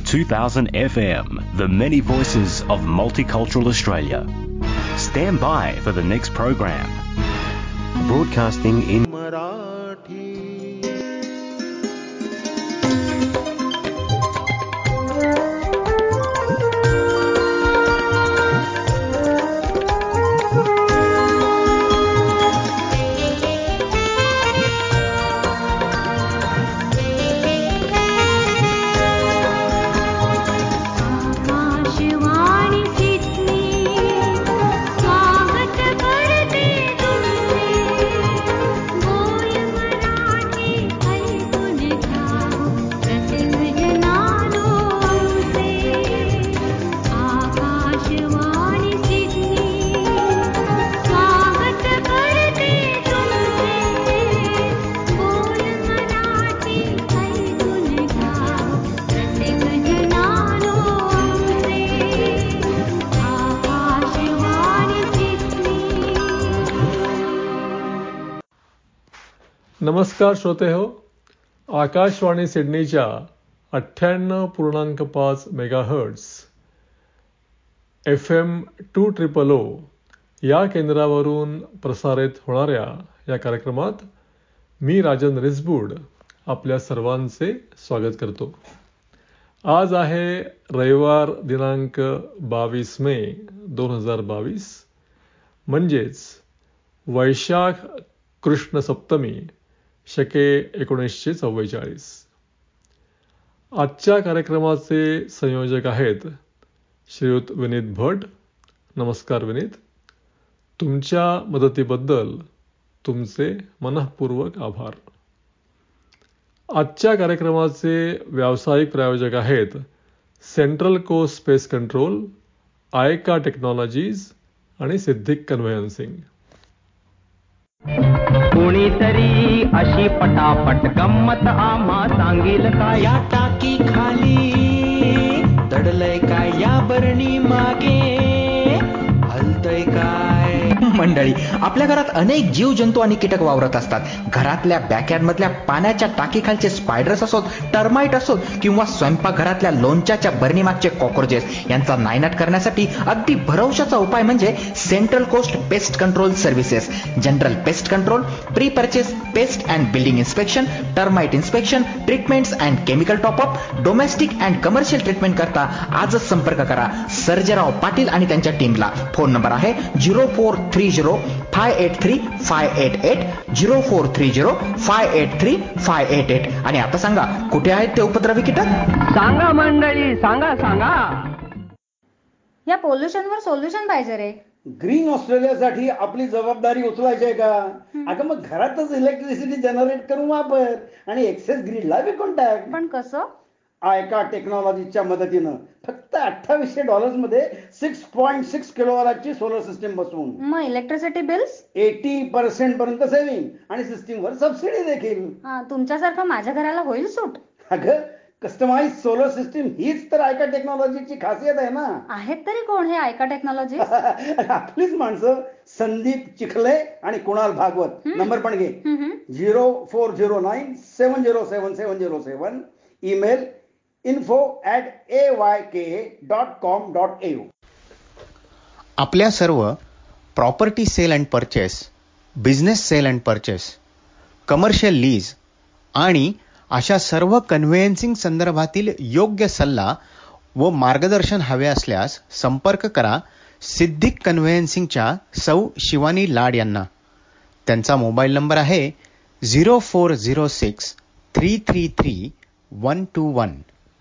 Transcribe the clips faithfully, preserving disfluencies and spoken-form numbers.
two thousand F M, the many voices of multicultural Australia. Stand by for the next program. Broadcasting in नमस्कार श्रोते हो, आकाशवाणी सिडनीच्या अठ्ठ्याण्णव पूर्णांक पाच megahertz F M two triple O या केंद्रावरून प्रसारित होणाऱ्या या कार्यक्रमात मी राजन रिसबूड आपल्या सर्वांचे स्वागत करतो. आज आहे रविवार दिनांक बावीस मे दोन हजार बावीस, म्हणजेच वैशाख कृष्ण सप्तमी शके एकोणीसशे चव्वेचाळीस. आजच्या कार्यक्रमाचे संयोजक आहेत श्रीयुत विनीत भट. नमस्कार विनीत. तुमच्या मदतीबद्दल तुमचे मनःपूर्वक आभार. आजच्या कार्यक्रमाचे व्यावसायिक प्रायोजक आहेत central coast space control, Aika technologies आणि सिद्धिक कन्व्हेयन्सिंग. कोणीतरी अशी पटापट गंमत आम्हा सांगेल का? या टाकी खाली दडलय काय? या बरणी मागे हलतय काय? मंडळी, आपल्या घरात अनेक जीव जंतू आणि कीटक वावरत असतात. घरातल्या बॅकयार्ड मधल्या पाण्याच्या टाकीखालचे स्पायडर्स असोत, टर्माइट असोत किंवा स्वयंपाकघरातल्या लोणच्याच्या बरणीमागचे कॉक्रोचेस यांचा नायनाट करण्यासाठी अगदी भरवशाचा उपाय म्हणजे central coast pest control services. General pest control, pre purchase pest and building inspection, termite inspection, treatments and chemical top up, domestic and commercial treatment करता आजच संपर्क करा सर्जेराव पाटील आणि त्यांच्या टीमला. फोन नंबर आहे zero four three zero five eight three five eight eight, zero four three zero five eight three five eight eight. आणि आता सांगा, कुठे आहेत ते उपद्रवी कीटक? सांगा मंडळी, सांगा सांगा. या पोल्युशनवर सोल्युशन पाहिजे रे. ग्रीन ऑस्ट्रेलियासाठी आपली जबाबदारी उचलायची आहे का? अगं मग घरातच इलेक्ट्रिसिटी जनरेट करून वापर आणि एक्सेस ग्रीडला विकून टाक. पण कसं? आयका टेक्नॉलॉजीच्या मदतीनं फक्त अठ्ठावीसशे डॉलर्स मध्ये सिक्स पॉईंट सिक्स किलोवॅटची सोलर सिस्टीम बसवून मग इलेक्ट्रिसिटी बिल्स एटी पर्सेंट पर्यंत सेव्हिंग आणि सिस्टीमवर सबसिडी देखील. तुमच्यासारखं माझ्या घराला होईल सूट? अगं, कस्टमाइज सोलर सिस्टीम हीच तर आयका टेक्नॉलॉजीची खासियत आहे ना. आहेत तरी कोण हे आयका टेक्नॉलॉजी? आपलीच माणसं संदीप चिखले आणि कुणाल भागवत. नंबर पण घे, zero four zero nine seven zero seven seven zero seven. Email info at A Y K dot com dot A U. आपल्या सर्व property sale and purchase, business sale and purchase, commercial lease आणि अशा सर्व कन्व्हेयन्सिंग संदर्भातील योग्य सल्ला व मार्गदर्शन हवे असल्यास संपर्क करा सिद्धिक कन्व्हेयन्सिंगच्या सौ शिवानी लाड यांना. त्यांचा मोबाईल नंबर आहे zero four zero six three three three one two one.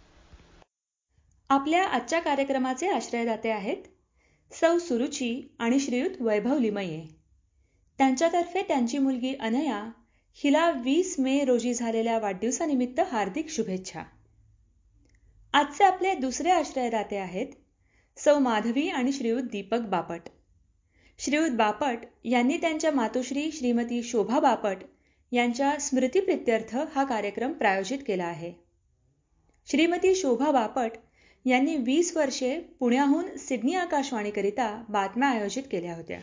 आपल्या आजच्या कार्यक्रमाचे आश्रयदाते आहेत सौ सुरुची आणि श्रीयुत वैभव लिमये. त्यांच्यातर्फे त्यांची मुलगी अनया हिला वीस मे रोजी झालेल्या वाढदिवसानिमित्त हार्दिक शुभेच्छा. आजचे आपले दुसरे आश्रयदाते आहेत सौ माधवी आणि श्रीयुत दीपक बापट. श्रीयुत बापट यांनी त्यांच्या मातोश्री श्रीमती शोभा बापट यांच्या स्मृतिप्रित्यर्थ हा कार्यक्रम प्रायोजित केला आहे. श्रीमती शोभा बापट यांनी वीस वर्षे पुण्याहून सिडनी आकाशवाणीकरिता बातम्या आयोजित केल्या होत्या.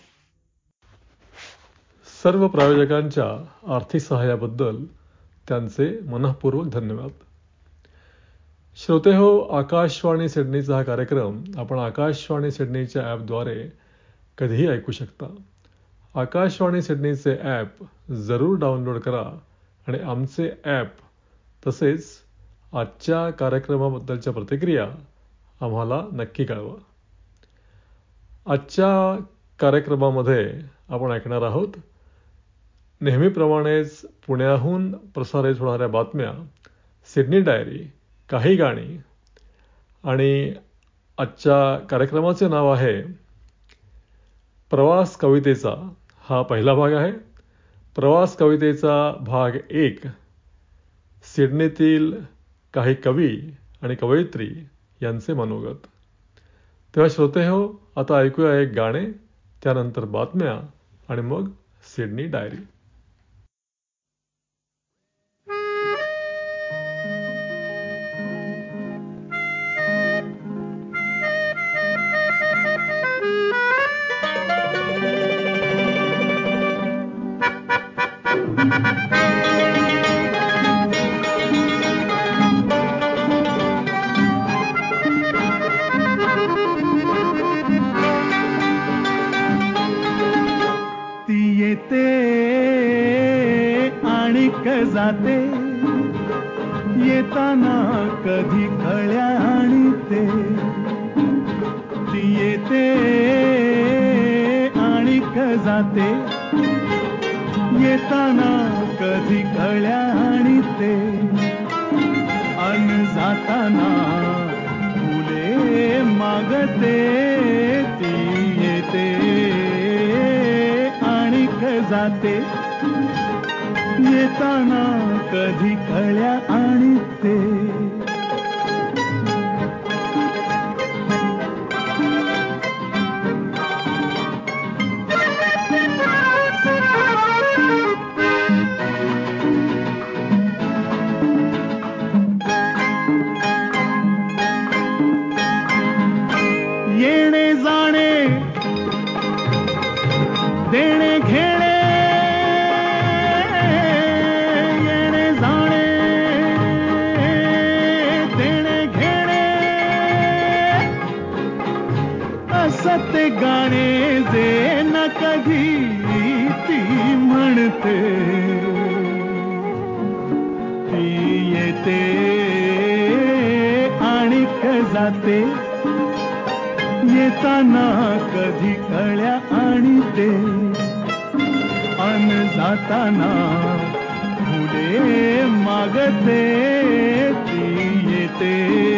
सर्व प्रायोजकांच्या आर्थिक सहाय्याबद्दल त्यांचे मनःपूर्वक धन्यवाद. श्रोते हो, आकाशवाणी सिडनीचा हा कार्यक्रम आपण आकाशवाणी सिडनीच्या ॲपद्वारे कधीही ऐकू शकता. आकाशवाणी सिडनीचे ॲप जरूर डाउनलोड करा आणि आमचे ॲप तसेच आजच्या कार्यक्रमाबद्दलच्या प्रतिक्रिया आम्हाला नक्की कळवा. आजच्या कार्यक्रमामध्ये आपण ऐकणार आहोत नेहमीप्रमाणेच पुण्याहून प्रसारित होणाऱ्या बातम्या, सिडनी डायरी, काही गाणी आणि आजच्या कार्यक्रमाचे नाव आहे प्रवास कवितेचा. हा पहिला भाग आहे. प्रवास कवितेचा भाग एक, सिडनीतील काही कवी आणि कवयित्री यांचे मनोगत. तेव्हा श्रोते हो, आता ऐकूया एक गाणे, त्यानंतर बातम्या आणि मग सिडनी डायरी. जाते येताना कधी कळ्या आणि ते ती येते आणि क जाते येताना कधी कळ्या आणि ते अन जाताना फुले मागते ती येते आणि क जाते येताना कधी कळ्या आणि ते येणे जाणे देणे घेणे ते गाणे जे न कधी ती म्हणते ती येते आणि क जाते येताना कधी कळ्या आणि ते अन जाताना फुले मागते ती येते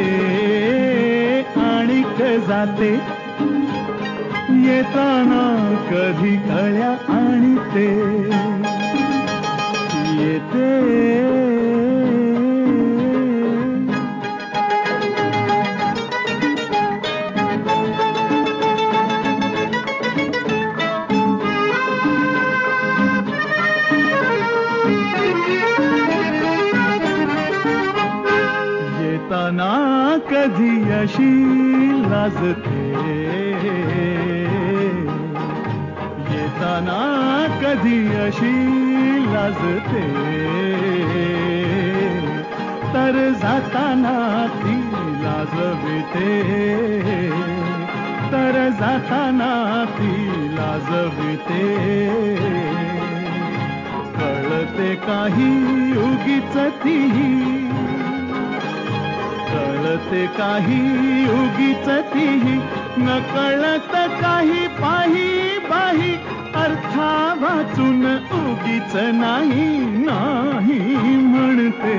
आणि क जाते येताना कधी कळ्या आणि ते येते येताना कधी अशी लाजते येताना कधी अशी लाजते तर जाताना ती लाजविते तर जाताना ती लाजविते कळते काही उगीच तीही कळते काही उगीच तीही न कळत काही पाही बाही अर्था वाचून उगीच नाही नाही म्हणते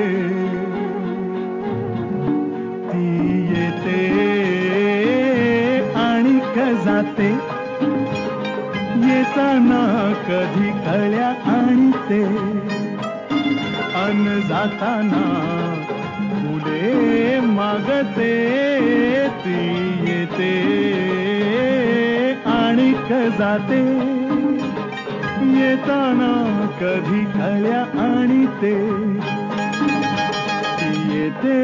ती येते आणि क जाते येताना कधी कळ्या आणि ते अन जाताना फुले मागते ती येते आणि क जाते येताना कधी कळ्या आणि ते ती येते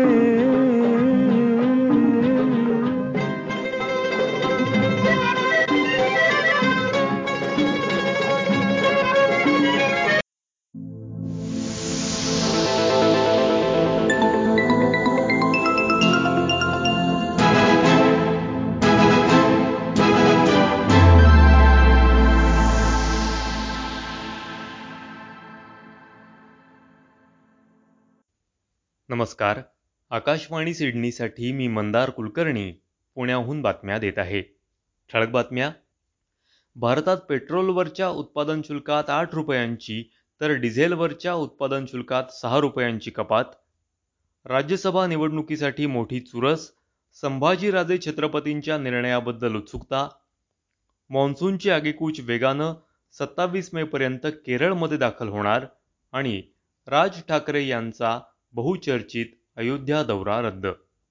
नमस्कार. आकाशवाणी सिडनीसाठी मी मंदार कुलकर्णी पुण्याहून बातम्या देत आहे. ठळक बातम्या. भारतात पेट्रोलवरच्या उत्पादन शुल्कात आठ रुपयांची तर डिझेलवरच्या उत्पादन शुल्कात सहा रुपयांची कपात. राज्यसभा निवडणुकीसाठी मोठी चुरस. संभाजीराजे छत्रपतींच्या निर्णयाबद्दल उत्सुकता. मॉन्सूनची आगेकूच वेगानं. सत्तावीस मे पर्यंत केरळमध्ये दाखल होणार. आणि राज ठाकरे यांचा बहुचर्चित अयोध्या दौरा रद्द.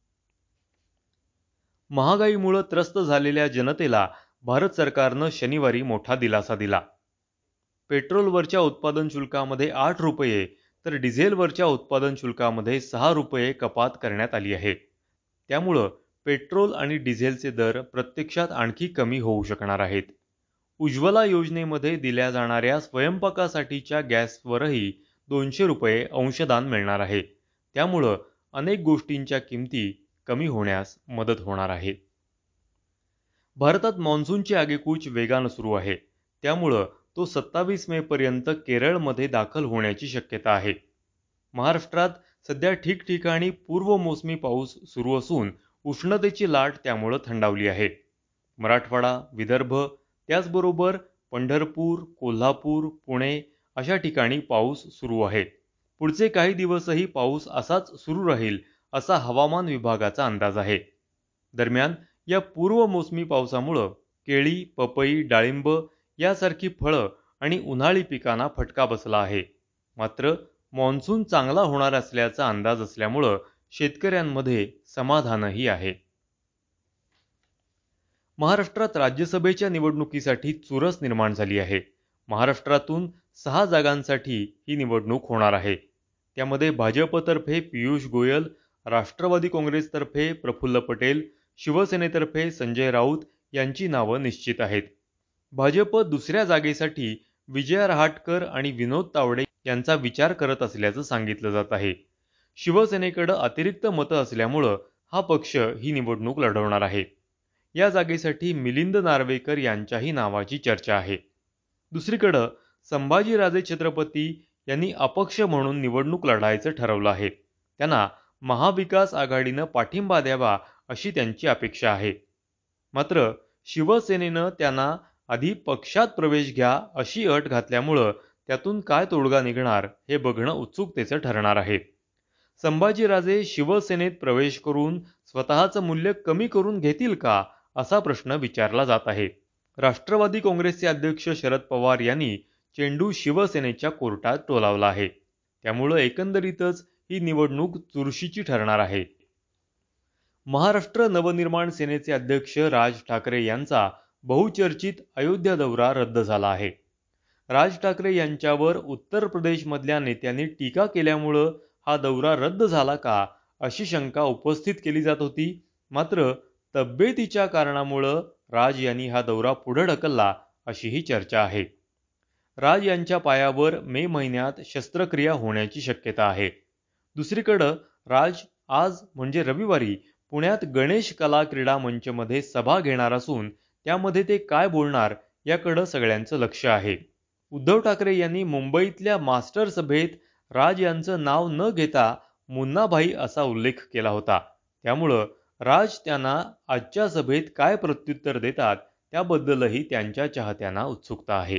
महागाईमुळे त्रस्त झालेल्या जनतेला भारत सरकारनं शनिवारी मोठा दिलासा दिला. पेट्रोलवरच्या उत्पादन शुल्कामध्ये आठ रुपये तर डिझेलवरच्या उत्पादन शुल्कामध्ये सहा रुपये कपात करण्यात आली आहे. त्यामुळं पेट्रोल आणि डिझेलचे दर प्रत्यक्षात आणखी कमी होऊ शकणार आहेत. उज्ज्वला योजनेमध्ये दिल्या जाणाऱ्या स्वयंपाकासाठीच्या गॅसवरही दोनशे रुपये अंशदान मिळणार आहे. त्यामुळं अनेक गोष्टींच्या किमती कमी होण्यास मदत होणार आहे. भारतात मान्सूनची आगेकूच वेगानं सुरू आहे. त्यामुळं तो सत्तावीस मे पर्यंत केरळमध्ये दाखल होण्याची शक्यता आहे. महाराष्ट्रात सध्या ठिकठिकाणी पूर्वमोसमी पाऊस सुरू असून उष्णतेची लाट त्यामुळं थंडावली आहे. मराठवाडा, विदर्भ, त्याचबरोबर पंढरपूर, कोल्हापूर, पुणे अशा ठिकाणी पाऊस सुरू आहे. पुढचे काही दिवसही पाऊस असाच सुरू राहील असा हवामान विभागाचा अंदाज आहे. दरम्यान या पूर्वमोसमी पावसामुळं केळी, पपई, डाळिंब यासारखी फळं आणि उन्हाळी पिकांना फटका बसला आहे. मात्र मान्सून चांगला होणार असल्याचा अंदाज असल्यामुळं शेतकऱ्यांमध्ये समाधानही आहे. महाराष्ट्रात राज्यसभेच्या निवडणुकीसाठी चुरस निर्माण झाली आहे. महाराष्ट्रातून सहा जागांसाठी ही निवडणूक होणार आहे. त्यामध्ये भाजपतर्फे पियुष गोयल, राष्ट्रवादी काँग्रेसतर्फे प्रफुल्ल पटेल, शिवसेनेतर्फे संजय राऊत यांची नावं निश्चित आहेत. भाजप दुसऱ्या जागेसाठी विजया रहाटकर आणि विनोद तावडे यांचा विचार करत असल्याचं सांगितलं जात आहे. शिवसेनेकडे अतिरिक्त मतं असल्यामुळं हा पक्ष ही निवडणूक लढवणार आहे. या जागेसाठी मिलिंद नार्वेकर यांच्याही नावाची चर्चा आहे. दुसरीकडं संभाजीराजे छत्रपती यांनी अपक्ष म्हणून निवडणूक लढायचं ठरवलं आहे. त्यांना महाविकास आघाडीनं पाठिंबा द्यावा अशी त्यांची अपेक्षा आहे. मात्र शिवसेनेनं त्यांना आधी पक्षात प्रवेश घ्या अशी अट घातल्यामुळं त्यातून काय तोडगा निघणार हे बघणं उत्सुकतेचं ठरणार आहे. संभाजीराजे शिवसेनेत प्रवेश करून स्वतःचं मूल्य कमी करून घेतील का असा प्रश्न विचारला जात आहे. राष्ट्रवादी काँग्रेसचे अध्यक्ष शरद पवार यांनी चेंडू शिवसेनेच्या कोर्टात टोलावला आहे. त्यामुळं एकंदरीतच ही निवडणूक चुरशीची ठरणार आहे. महाराष्ट्र नवनिर्माण सेनेचे अध्यक्ष राज ठाकरे यांचा बहुचर्चित अयोध्या दौरा रद्द झाला आहे. राज ठाकरे यांच्यावर उत्तर प्रदेशमधल्या नेत्यांनी टीका केल्यामुळं हा दौरा रद्द झाला का अशी शंका उपस्थित केली जात होती. मात्र तब्येतीच्या कारणामुळं राज यांनी हा दौरा पुढे ढकलला अशी ही चर्चा आहे. राज यांच्या पायावर मे महिन्यात शस्त्रक्रिया होण्याची शक्यता आहे. दुसरीकडं राज आज म्हणजे रविवारी पुण्यात गणेश कला क्रीडा मंचमध्ये सभा घेणार असून त्यामध्ये ते काय बोलणार याकडं सगळ्यांचं लक्ष आहे. उद्धव ठाकरे यांनी मुंबईतल्या मास्टर सभेत राज यांचं नाव न घेता मुन्नाभाई असा उल्लेख केला होता. त्यामुळं राज त्यांना आजच्या सभेत काय प्रत्युत्तर देतात त्याबद्दलही त्यांच्या चाहत्यांना उत्सुकता आहे.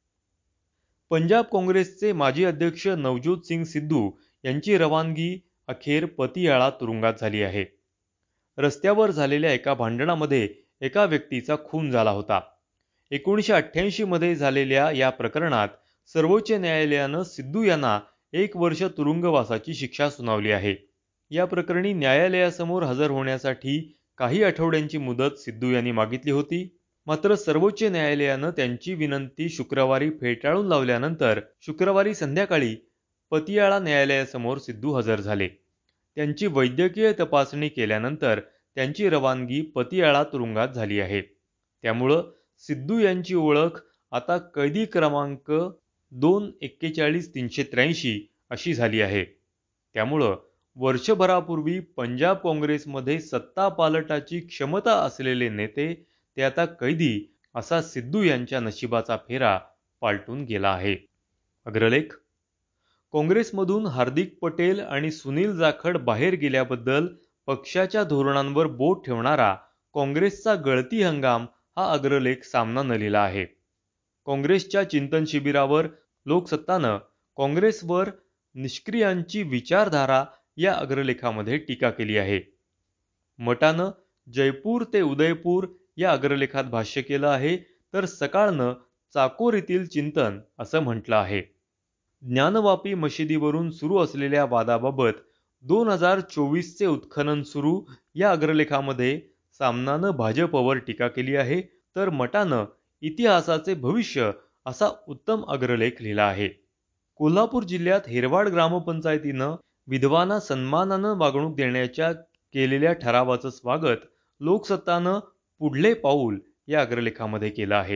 पंजाब काँग्रेसचे माजी अध्यक्ष नवज्योत सिंग सिद्धू यांची रवानगी अखेर पतियाळा तुरुंगात झाली आहे. रस्त्यावर झालेल्या एका भांडणामध्ये एका व्यक्तीचा खून झाला होता. एकोणीसशे अठ्ठ्याऐंशी मध्ये झालेल्या या प्रकरणात सर्वोच्च न्यायालयानं सिद्धू यांना एक वर्ष तुरुंगवासाची शिक्षा सुनावली आहे. या प्रकरणी न्यायालयासमोर हजर होण्यासाठी काही आठवड्यांची मुदत सिद्धू यांनी मागितली होती. मात्र सर्वोच्च न्यायालयानं त्यांची विनंती शुक्रवारी फेटाळून लावल्यानंतर शुक्रवारी संध्याकाळी पतियाळा न्यायालयासमोर सिद्धू हजर झाले. त्यांची वैद्यकीय तपासणी केल्यानंतर त्यांची रवानगी पतियाळा तुरुंगात झाली आहे. त्यामुळं सिद्धू यांची ओळख आता कैदी क्रमांक दोन एक्केचाळीस तीनशे त्र्याऐंशी अशी झाली आहे. त्यामुळं वर्षभरापूर्वी पंजाब काँग्रेसमध्ये सत्ता पालटाची क्षमता असलेले नेते ते आता कैदी असा सिद्धू यांच्या नशिबाचा फेरा पालटून गेला आहे. अग्रलेख. काँग्रेसमधून हार्दिक पटेल आणि सुनील जाखड बाहेर गेल्याबद्दल पक्षाच्या धोरणांवर बोट ठेवणारा काँग्रेसचा गळती हंगाम हा अग्रलेख सामनानं लिहिला आहे. काँग्रेसच्या चिंतन शिबिरावर लोकसत्तानं काँग्रेसवर निष्क्रियांची विचारधारा या अग्रलेखामध्ये टीका केली आहे. मटानं जयपूर ते उदयपूर या अग्रलेखात भाष्य केलं आहे, तर सकाळनं चाकोर येथील चिंतन असं म्हटलं आहे. ज्ञानवापी मशिदीवरून सुरू असलेल्या वादाबाबत दोन हजार चोवीसचे उत्खनन सुरू या अग्रलेखामध्ये सामनानं भाजपवर टीका केली आहे, तर मटानं इतिहासाचे भविष्य असा उत्तम अग्रलेख लिहिला आहे. कोल्हापूर जिल्ह्यात हेरवाड ग्रामपंचायतीनं विधवांना सन्मानानं वागणूक देण्याच्या केलेल्या ठरावाचं स्वागत लोकसत्तानं पुढले पाऊल या अग्रलेखामध्ये केलं आहे.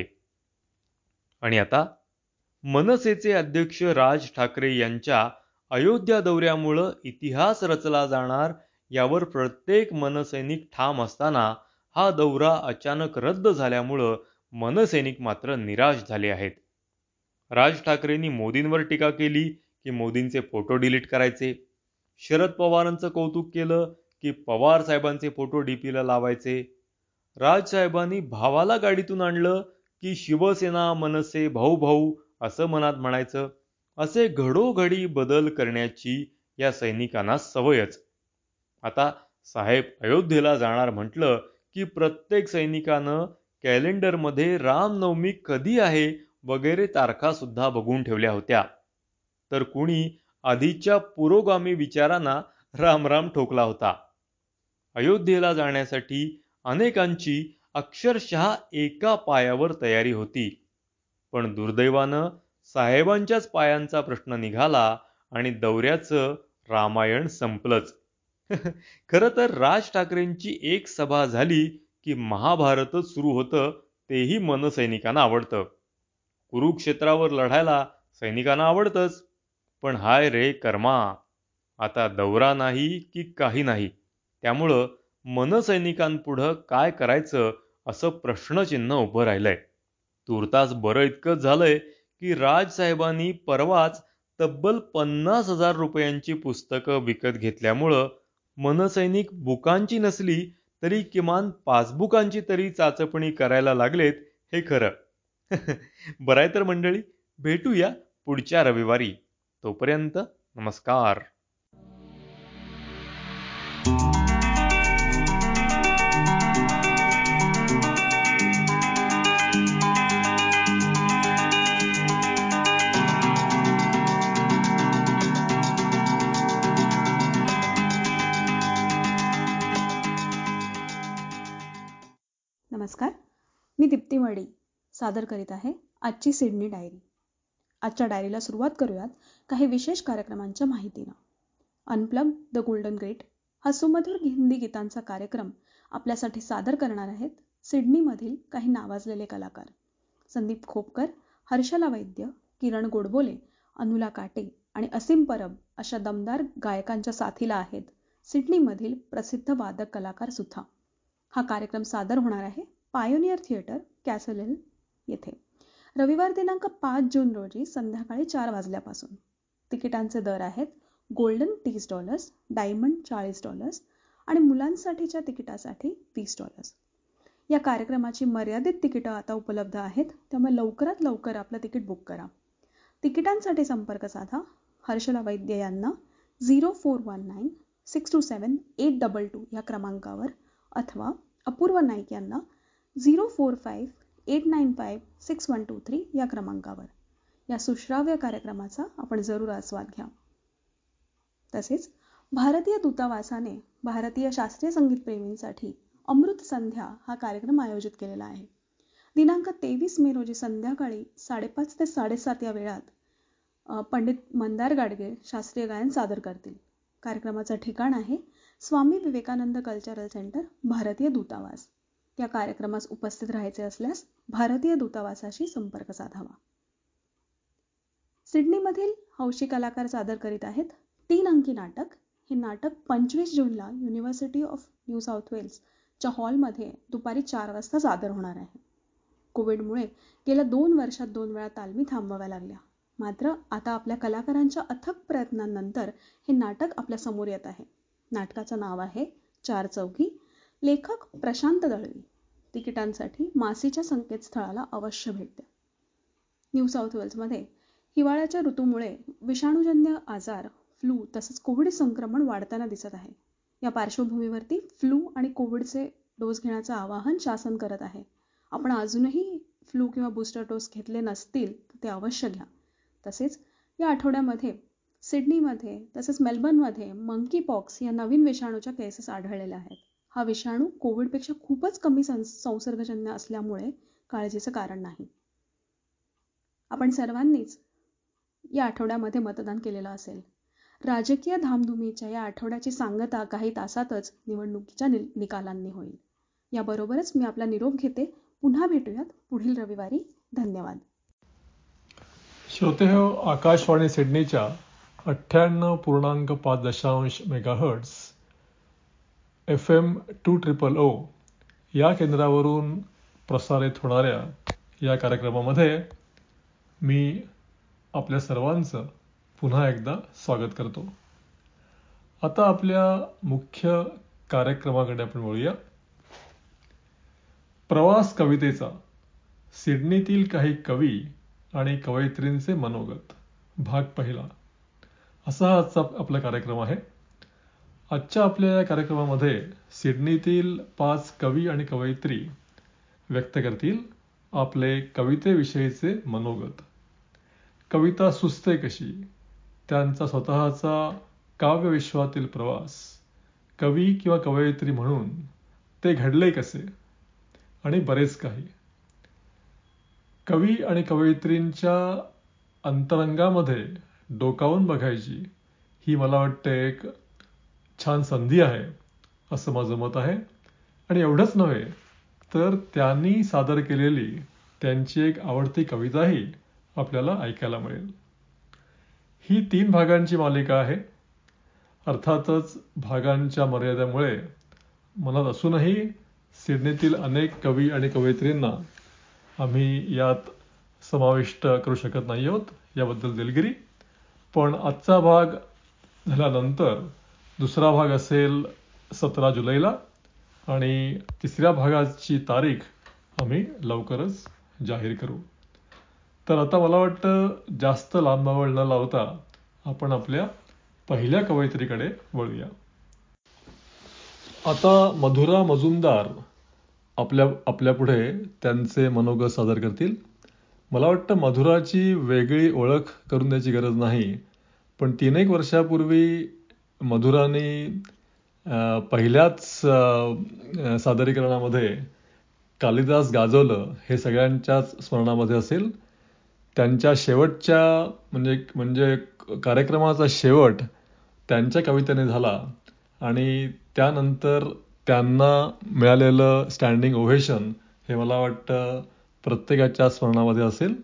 आणि आता मनसेचे अध्यक्ष राज ठाकरे यांच्या अयोध्या दौऱ्यामुळं इतिहास रचला जाणार यावर प्रत्येक मनसैनिक ठाम असताना हा दौरा अचानक रद्द झाल्यामुळं मनसैनिक मात्र निराश झाले आहेत. राज ठाकरेंनी मोदींवर टीका केली की मोदींचे फोटो डिलीट करायचे, शरद पवारांचं कौतुक केलं की पवार साहेबांचे फोटो डीपीला लावायचे, राज साहेबांनी भावाला गाडीतून आणलं की शिवसेना मनसे भाऊ भाऊ असं मनात म्हणायचं. असे घडोघडी बदल करण्याची या सैनिकांना सवयच. आता साहेब अयोध्येला जाणार म्हटलं की प्रत्येक सैनिकानं कॅलेंडरमध्ये रामनवमी कधी आहे वगैरे तारखा सुद्धा बघून ठेवल्या होत्या. तर कुणी आधीच्या पुरोगामी विचारांना रामराम ठोकला होता. अयोध्येला जाण्यासाठी अनेकांची अक्षरशः एका पायावर तयारी होती. पण दुर्दैवानं साहेबांच्याच पायांचा प्रश्न निघाला आणि दौऱ्याचं रामायण संपलंच. खरं तर राज ठाकरेंची एक सभा झाली की महाभारतच सुरू होतं, तेही मनसैनिकांना आवडतं. कुरुक्षेत्रावर लढायला सैनिकांना आवडतंच, पण हाय रे कर्मा, आता दौरा नाही की काही नाही. त्यामुळं मनसैनिकांपुढं काय करायचं असं प्रश्नचिन्ह उभं राहिलंय. तूर्तास बरं इतकंच झालंय की राजसाहेबांनी परवाच तब्बल पन्नास हजार रुपयांची पुस्तकं विकत घेतल्यामुळं मनसैनिक बुकांची नसली तरी किमान पासबुकांची तरी चाचपणी करायला लागलेत हे खरं. बरं आहे तर मंडळी, भेटूया पुढच्या रविवारी. तोपर्यंत नमस्कार. नमस्कार, मी दीप्ती मडी सादर करीत आहे आजची सिडनी डायरी. आजच्या डायरीला सुरुवात करूयात काही विशेष कार्यक्रमांच्या माहितीनं. अनप्लग द गोल्डन ग्रेट हा सुमधुर हिंदी गीतांचा कार्यक्रम आपल्यासाठी सादर करणार आहेत सिडनीमधील काही नावाजलेले कलाकार. संदीप खोपकर, हर्षला वैद्य, किरण गोडबोले, अनुला काटे आणि असीम परब अशा दमदार गायकांच्या साथीला आहेत सिडनीमधील प्रसिद्ध वादक कलाकार सुद्धा. हा कार्यक्रम सादर होणार आहे पायोनियर थिएटर कॅसल हिल येथे रविवार दिनांक पाच जून रोजी संध्याकाळी चार वाजल्यापासून. तिकिटांचे दर आहेत गोल्डन तीस डॉलर्स, डायमंड चाळीस डॉलर्स आणि मुलांसाठीच्या तिकिटासाठी वीस डॉलर्स. या कार्यक्रमाची मर्यादित तिकिटं आता उपलब्ध आहेत, त्यामुळे लवकरात लवकर आपलं तिकीट बुक करा. तिकिटांसाठी संपर्क साधा हर्षला वैद्य यांना zero four one nine six two seven eight double two या क्रमांकावर अथवा अपूर्व नाईक यांना zero four five eight nine five six one two three या क्रमांकावर. या सुश्राव्य कार्यक्रमाचा आपण जरूर आस्वाद घ्या. तसेच भारतीय दूतावासाने भारतीय शास्त्रीय संगीत प्रेमींसाठी अमृत संध्या हा कार्यक्रम आयोजित केलेला आहे. दिनांक तेवीस मे रोजी संध्याकाळी साडेपाच ते साडेसात या वेळात पंडित मंदार गाडगे शास्त्रीय गायन सादर करतील. कार्यक्रमाचं ठिकाण आहे स्वामी विवेकानंद कल्चरल सेंटर, भारतीय दूतावास. या कार्यक्रमास उपस्थित राहायचे असल्यास भारतीय दूतावासाशी संपर्क साधावा. सिडनीमधील हौशी कलाकार सादर करीत आहेत तीन अंकी नाटक. हे नाटक पंचवीस जूनला युनिव्हर्सिटी ऑफ न्यू साऊथ वेल्सच्या हॉलमध्ये दुपारी चार वाजता सादर होणार आहे. कोविडमुळे गेल्या दोन वर्षात दोन वेळा तालमी थांबवाव्या लागल्या. मात्र आता आपल्या कलाकारांच्या अथक प्रयत्नांनंतर हे नाटक आपल्या समोर येत आहे. नाटकाचं नाव आहे चार चौघी. लेखक प्रशांत दळवी. तिकिटांसाठी मासीच्या संकेतस्थळाला अवश्य भेट द्या. न्यू साऊथ वेल्समध्ये हिवाळ्याच्या ऋतूमुळे विषाणूजन्य आजार, फ्लू तसंच कोविड संक्रमण वाढताना दिसत आहे. या पार्श्वभूमीवरती फ्लू आणि कोविडचे डोस घेण्याचं आवाहन शासन करत आहे. आपण अजूनही फ्लू किंवा बूस्टर डोस घेतले नसतील तर ते अवश्य घ्या. तसेच या आठवड्यामध्ये सिडनीमध्ये तसेच मेलबर्नमध्ये मंकी पॉक्स या नवीन विषाणूच्या केसेस आढळलेल्या आहेत. हा विषाणू कोविडपेक्षा खूपच कमी संसर्गजन्य असल्यामुळे काळजीचं कारण नाही. आपण सर्वांनीच या आठवड्यामध्ये मतदान केलेलं असेल. राजकीय धामधुमीच्या या आठवड्याची सांगता काही तासातच निवडणुकीच्या निकालांनी होईल. याबरोबरच मी आपला निरोप घेते. पुन्हा भेटूयात पुढील रविवारी. धन्यवाद. श्रोते हो, आकाशवाणी सिडनीच्या अठ्ठ्याण्णव पूर्णांक पाच दशांश megahertz F M two triple O या केंद्रावरून प्रसारित होणाऱ्या या कार्यक्रमामध्ये मी आपल्या सर्वांचं पुन्हा एकदा स्वागत करतो. आता आपल्या मुख्य कार्यक्रमाकडे आपण वळूया. प्रवास कवितेचा सिडनीतील काही कवी आणि कवयित्रींचे मनोगत भाग पहिला असा हा आजचा आपला कार्यक्रम आहे. आजच्या आपल्या या कार्यक्रमामध्ये सिडनीतील पाच कवी आणि कवयित्री व्यक्त करतील आपले कवितेविषयीचे मनोगत. कविता सुचते कशी, त्यांचा स्वतःचा काव्यविश्वातील प्रवास, कवी किंवा कवयित्री म्हणून ते घडले कसे आणि बरेच काही. कवी आणि कवयित्रींच्या अंतरंगामध्ये डोकावून बघायची ही मला वाटते एक छान संधी आहे असं माझं मत आहे. आणि एवढंच नव्हे तर त्यांनी सादर केलेली त्यांची एक आवडती कविताही आपल्याला ऐकायला मिळेल. ही तीन भागांची मालिका आहे. अर्थातच भागांच्या मर्यादेमुळे मनात असूनही सिडनीतील अनेक कवी आणि कवयित्रींना आम्ही यात समाविष्ट करू शकत नाही आहोत, याबद्दल दिलगिरी. पण आजचा भाग झाल्यानंतर दुसरा भाग असेल सतरा जुलैला आणि तिसऱ्या भागाची तारीख आम्ही लवकरच जाहीर करू. तर आता मला वाटतं जास्त लांबावळ न लावता आपण आपल्या पहिल्या कवयित्रीकडे वळूया. आता मधुरा मजुमदार आपल्या आपल्या पुढे त्यांचे मनोगत सादर करतील. मला वाटतं मधुराची वेगळी ओळख करून द्यायची गरज नाही, पण तीन एक वर्षापूर्वी मधुराने पहिल्याच सादरीकरणामध्ये कालिदास गाजवलं हे सगळ्यांच्याच स्मरणामध्ये असेल. त्यांच्या शेवटच्या म्हणजे म्हणजे कार्यक्रमाचा शेवट त्यांच्या कवितेने झाला आणि त्यानंतर त्यांना मिळालेलं स्टँडिंग ओव्हेशन हे मला वाटतं प्रत्येकाच्या स्मरणामध्ये असेल.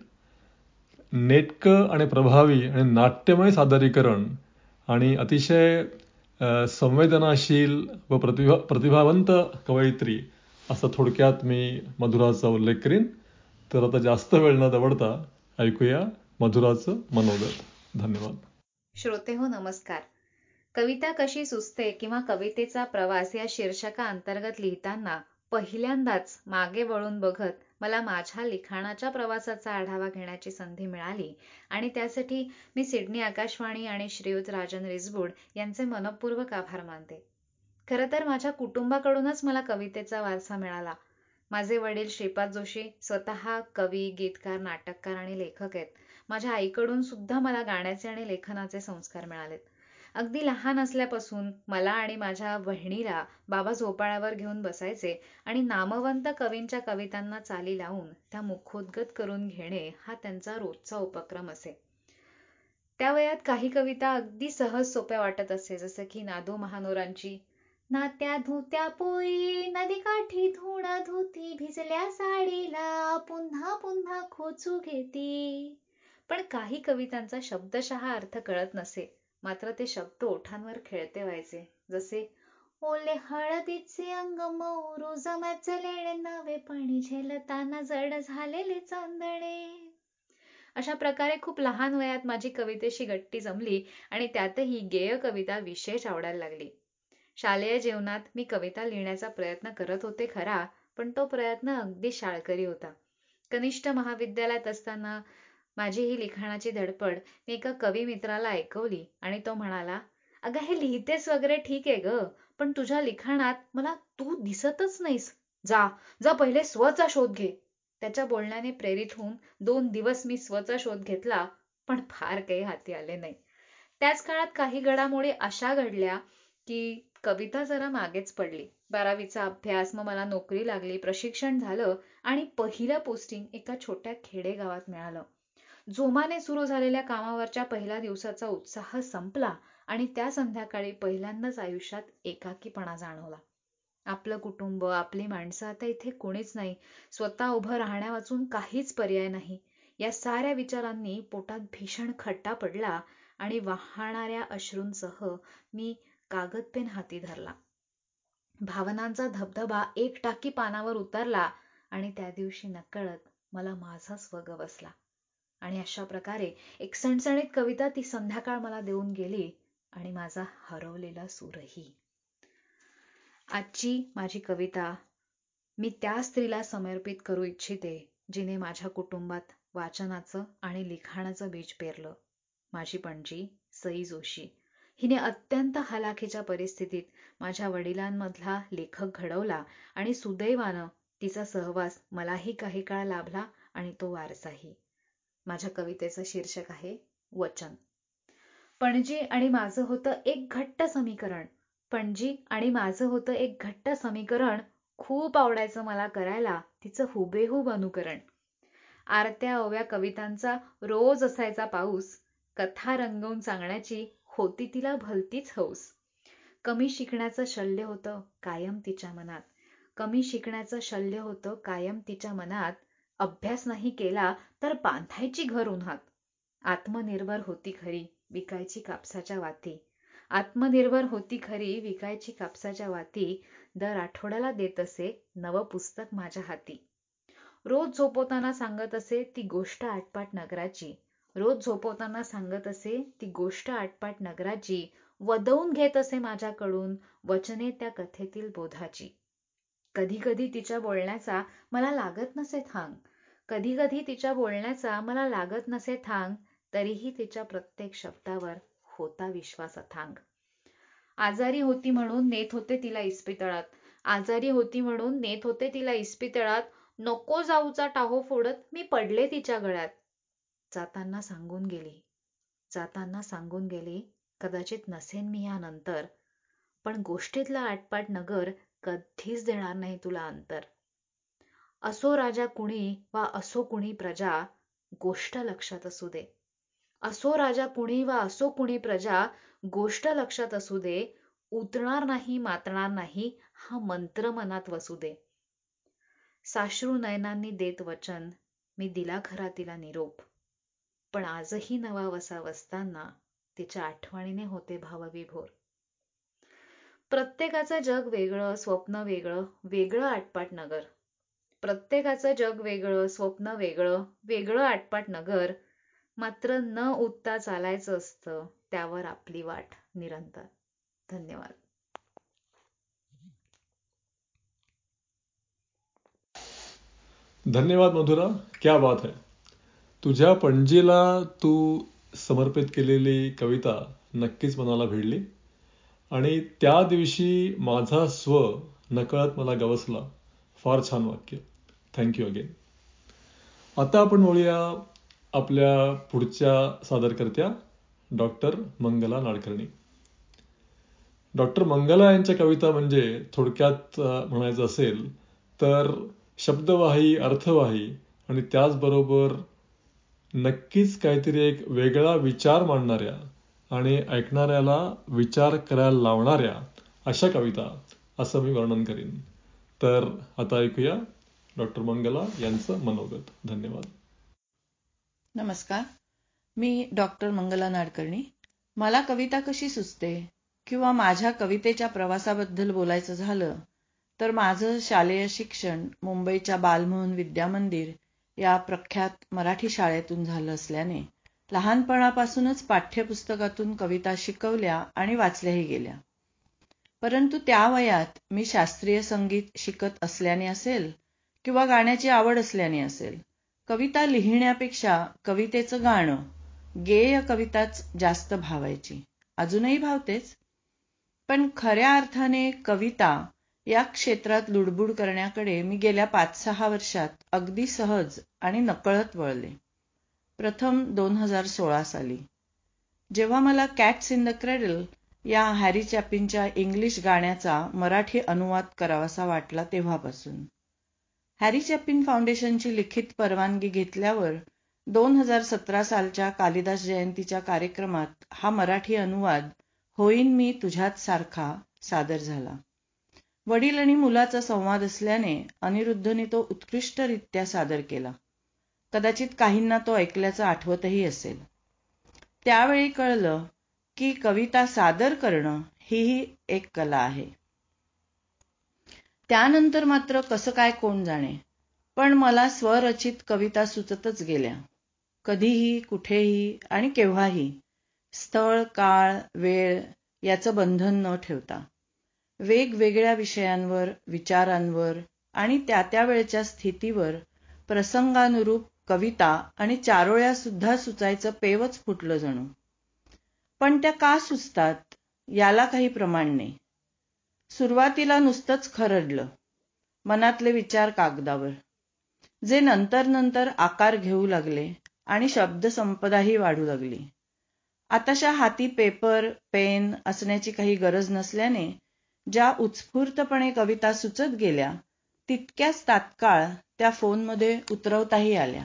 नेटकं आणि प्रभावी आणि नाट्यमय सादरीकरण आणि अतिशय संवेदनाशील व प्रतिभा प्रतिभावंत कवयित्री असं थोडक्यात मी मधुराचा उल्लेख करीन. तर आता जास्त वेळ न दवडता ऐकूया मधुराचं मनोगत. धन्यवाद. श्रोते हो, नमस्कार. कविता कशी सुचते किंवा कवितेचा प्रवास या शीर्षका अंतर्गत लिहिताना पहिल्यांदाच मागे वळून बघत मला माझ्या लिखाणाच्या प्रवासाचा आढावा घेण्याची संधी मिळाली आणि त्यासाठी मी सिडनी आकाशवाणी आणि श्रीयुत राजन रिसबूड यांचे मनःपूर्वक आभार मानते. खरं तर माझ्या कुटुंबाकडूनच मला कवितेचा वारसा मिळाला. माझे वडील श्रीपाद जोशी स्वतः कवी, गीतकार, नाटककार आणि लेखक आहेत. माझ्या आईकडून सुद्धा मला गाण्याचे आणि लेखनाचे संस्कार मिळालेत. अगदी लहान असल्यापासून मला आणि माझ्या बहिणीला बाबा झोपाळ्यावर घेऊन बसायचे आणि नामवंत कवींच्या कवितांना चाली लावून त्या मुखोद्गत करून घेणे हा त्यांचा रोजचा उपक्रम असे. त्या वयात काही कविता अगदी सहज सोप्या वाटत असे, जसं की नादू महानोरांची नात्या धुत्या पोळी नदीकाठी धुण धुती भिजल्या साडीला पुन्हा पुन्हा खोचू घेती. पण काही कवितांचा शब्दशः अर्थ कळत नसे, मात्र ते शब्द ओठांवर खेळते व्हायचे, जसे ओले हळदीचे अंग मौरू जमचलेले नवे पाणी झेलताना जड झालेले चांदणे. अशा प्रकारे खूप लहान वयात माझी कवितेशी गट्टी जमली आणि त्यातही गेय कविता विशेष आवडायला लागली. शालेय जीवनात मी कविता लिहिण्याचा प्रयत्न करत होते खरा, पण तो प्रयत्न अगदी शाळकरी होता. कनिष्ठ महाविद्यालयात असताना माझी ही लिखाणाची धडपड मी एका कवी मित्राला ऐकवली आणि तो म्हणाला, अगं हे लिहितेस वगैरे ठीक आहे ग, पण तुझ्या लिखाणात मला तू दिसतच नाहीस. जा जा पहिले स्वचा शोध घे. त्याच्या बोलण्याने प्रेरित होऊन दोन दिवस मी स्वचा शोध घेतला, पण फार काही हाती आले नाही. त्याच काळात काही घडामोडी अशा घडल्या की कविता जरा मागेच पडली. बारावीचा अभ्यास, मग मला नोकरी लागली, प्रशिक्षण झालं आणि पहिलं पोस्टिंग एका छोट्या खेडेगावात मिळालं. जोमाने सुरू झालेल्या कामावरच्या पहिल्या दिवसाचा उत्साह संपला आणि त्या संध्याकाळी पहिल्यांदाच आयुष्यात एकाकीपणा जाणवला. आपलं कुटुंब, आपली माणसं आता इथे कोणीच नाही. स्वतः उभं राहण्या वाचून काहीच पर्याय नाही. या साऱ्या विचारांनी पोटात भीषण खट्टा पडला आणि वाहणाऱ्या अश्रूंसह मी कागद पेन हाती धरला. भावनांचा धबधबा एक टाकी पानावर उतरला आणि त्या दिवशी नकळत मला माझा स्व गवसला. आणि अशा प्रकारे एक सणसणीत कविता ती संध्याकाळ मला देऊन गेली आणि माझा हरवलेला सूरही. आजची माझी कविता मी त्या स्त्रीला समर्पित करू इच्छिते जिने माझ्या कुटुंबात वाचनाचं आणि लिखाणाचं बीज पेरलं. माझी पणजी सई जोशी. हिने अत्यंत हलाखीच्या परिस्थितीत माझ्या वडिलांमधला लेखक घडवला आणि सुदैवानं तिचा सहवास मलाही काही काळ लाभला आणि तो वारसाही. माझ्या कवितेचं शीर्षक आहे वचन. पणजी आणि माझं होतं एक घट्ट समीकरण. पणजी आणि माझं होतं एक घट्ट समीकरण. खूप आवडायचं मला करायला तिचं हुबेहूब अनुकरण. आरत्या ओव्या कवितांचा रोज असायचा पाऊस. कथा रंगवून सांगण्याची होती तिला भलतीच हौस. कमी शिकण्याचं शल्य होतं कायम तिच्या मनात. कमी शिकण्याचं शल्य होतं कायम तिच्या मनात. अभ्यास नाही केला तर बांधायची घर उन्हात. आत्मनिर्भर होती खरी, विकायची कापसाच्या वाती. आत्मनिर्भर होती खरी, विकायची कापसाच्या वाती. दर आठवड्याला देत असे नवं पुस्तक माझ्या हाती. रोज झोपवताना सांगत असे ती गोष्ट आटपाट नगराची. रोज झोपवताना सांगत असे ती गोष्ट आटपाट नगराची. वदवून घेत असे माझ्याकडून वचने त्या कथेतील बोधाची. कधी कधी तिच्या बोलण्याचा मला लागत नसे थांग. कधी कधी तिच्या बोलण्याचा मला लागत नसे थांग. तरीही तिच्या प्रत्येक शब्दावर होता विश्वास अथांग. आजारी होती म्हणून नेत होते तिला इस्पितळात. आजारी होती म्हणून नेत होते तिला इस्पितळात. नको जाऊचा टाहो फोडत मी पडले तिच्या गळ्यात. जाताना सांगून गेली, जाताना सांगून गेली, कदाचित नसेन मी यानंतर, पण गोष्टीतला आटपाट नगर कधीच देणार नाही तुला अंतर. असो राजा कुणी वा असो कुणी प्रजा, गोष्ट लक्षात असू दे. असो राजा कुणी वा असो कुणी प्रजा, गोष्ट लक्षात असू दे. उतणार नाही मातणार नाही हा मंत्र मनात वसू दे. साश्रू नयनांनी देत वचन, मी दिला खरा तिला निरोप. पण आजही नवा वसा वसताना तिच्या आठवणीने होते भावविभोर. प्रत्येकाचं जग वेगळं, स्वप्न वेगळं, वेगळं आटपाट नगर. प्रत्येकाचं जग वेगळं, स्वप्न वेगळं, वेगळं आटपाट नगर. मात्र न उठता चालायचं असतं त्यावर आपली वाट निरंतर. धन्यवाद. धन्यवाद मधुरा, क्या बात है. तुझ्या पणजीला तू समर्पित केलेली कविता नक्कीच मनाला भिडली आणि त्या दिवशी माझा स्व नकळत मला गवसला. फार छान वाक्य. Thank you again. आता आपण बोलूया आपल्या पुढच्या सादरकर्त्या डॉक्टर मंगला नाडकर्णी. डॉक्टर मंगला यांच्या कविता म्हणजे थोडक्यात म्हणायचं असेल तर शब्दवाही, अर्थवाही आणि त्याचबरोबर नक्कीच काहीतरी एक वेगळा विचार मांडणाऱ्या आणि ऐकणाऱ्याला विचार करायला लावणाऱ्या अशा कविता असं मी वर्णन करीन. तर आता ऐकूया डॉक्टर मंगला यांचं मनोगत. धन्यवाद. नमस्कार, मी डॉक्टर मंगला नाडकर्णी. मला कविता कशी सुचते किंवा माझ्या कवितेच्या प्रवासाबद्दल बोलायचं झालं तर माझं शालेय शिक्षण मुंबईच्या बालमोहन विद्यामंदिर या प्रख्यात मराठी शाळेतून झालं असल्याने लहानपणापासूनच पाठ्यपुस्तकातून कविता शिकवल्या आणि वाचल्याही गेल्या. परंतु त्या वयात मी शास्त्रीय संगीत शिकत असल्याने असेल किंवा गाण्याची आवड असल्याने असेल, कविता लिहिण्यापेक्षा कवितेचं गाणं, गेय कविताच जास्त भावायची. अजूनही भावतेच, पण खऱ्या अर्थाने कविता या क्षेत्रात लुडबुड करण्याकडे मी गेल्या पाच सहा वर्षात अगदी सहज आणि नकळत वळले. प्रथम दोन हजार सोळा साली, जेव्हा मला कॅट्स इन द क्रेडल या हॅरी चॅपिनच्या इंग्लिश गाण्याचा मराठी अनुवाद करावासा वाटला तेव्हापासून. हॅरी चॅपिन फाउंडेशनची लिखित परवानगी घेतल्यावर दोन हजार सतरा सालच्या कालिदास जयंतीच्या कार्यक्रमात हा मराठी अनुवाद होईन मी तुझ्यात सारखा सादर झाला. वडील आणि मुलाचा संवाद असल्याने अनिरुद्धने तो उत्कृष्टरित्या सादर केला. कदाचित काहींना तो ऐकल्याचं आठवतही असेल. त्यावेळी कळलं की कविता सादर करणं हीही एक कला आहे. त्यानंतर मात्र कसं काय कोण जाणे, पण मला स्वरचित कविता सुचतच गेल्या. कधीही, कुठेही आणि केव्हाही, स्थळ, काळ, वेळ याचं बंधन न ठेवता, वेगवेगळ्या विषयांवर, विचारांवर आणि त्या त्या वेळच्या स्थितीवर प्रसंगानुरूप कविता आणि चारोळ्या सुद्धा सुचायचं पेवच फुटलं जणू. पण त्या का सुचतात याला काही प्रमाण नाही. सुरुवातीला नुसतंच खरडलं, मनातले विचार कागदावर, जे नंतर नंतर आकार घेऊ लागले आणि शब्दसंपदाही वाढू लागली. आताशा हाती पेपर, पेन असण्याची काही गरज नसल्याने ज्या उत्स्फूर्तपणे कविता सुचत गेल्या, तितक्याच तात्काळ त्या फोनमध्ये उतरवताही आल्या.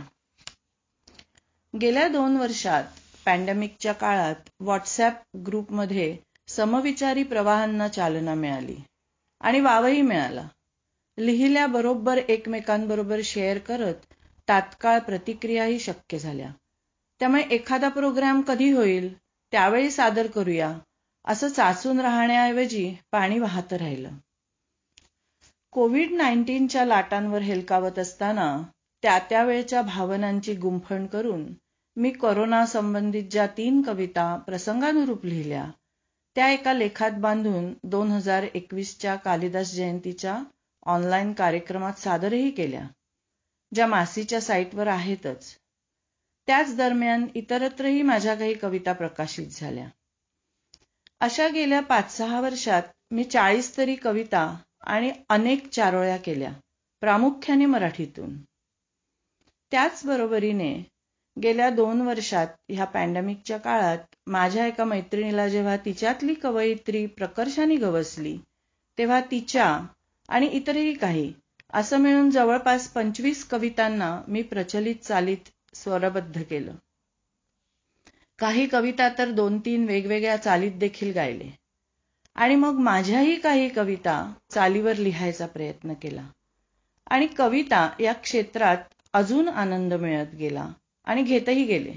गेल्या दोन वर्षात पॅन्डेमिकच्या काळात व्हॉट्सॲप ग्रुपमध्ये समविचारी प्रवाहांना चालना मिळाली आणि वावही मिळाला. लिहिल्याबरोबर एकमेकांबरोबर शेअर करत तात्काळ प्रतिक्रियाही शक्य झाल्या. त्यामुळे एखादा प्रोग्राम कधी होईल त्यावेळी सादर करूया असं साचून राहण्याऐवजी पाणी वाहत राहिलं. कोविड नाईन्टीनच्या लाटांवर हेलकावत असताना त्या त्यावेळच्या भावनांची गुंफण करून मी कोरोना संबंधित ज्या तीन कविता प्रसंगानुरूप लिहिल्या त्या एका लेखात बांधून दोन हजार एकवीसच्या कालिदास जयंतीच्या ऑनलाईन कार्यक्रमात सादरही केल्या, ज्या मासीच्या साईटवर आहेतच. त्याच दरम्यान इतरत्रही माझ्या काही कविता प्रकाशित झाल्या. अशा गेल्या पाच सहा वर्षात मी चाळीस तरी कविता आणि अनेक चारोळ्या केल्या, प्रामुख्याने मराठीतून. त्याचबरोबरीने गेल्या दोन वर्षात ह्या पॅन्डेमिकच्या काळात माझ्या एका मैत्रिणीला जेव्हा तिच्यातली कवयित्री प्रकर्षाने गवसली, तेव्हा तिच्या आणि इतरही काही असं मिळून जवळपास पंचवीस कवितांना मी प्रचलित चालीत स्वरबद्ध केलं. काही कविता तर दोन तीन वेगवेगळ्या चालीत देखील गायले आणि मग माझ्याही काही कविता चालीवर लिहायचा प्रयत्न केला आणि कविता या क्षेत्रात अजून आनंद मिळत गेला आणि घेतही गेले.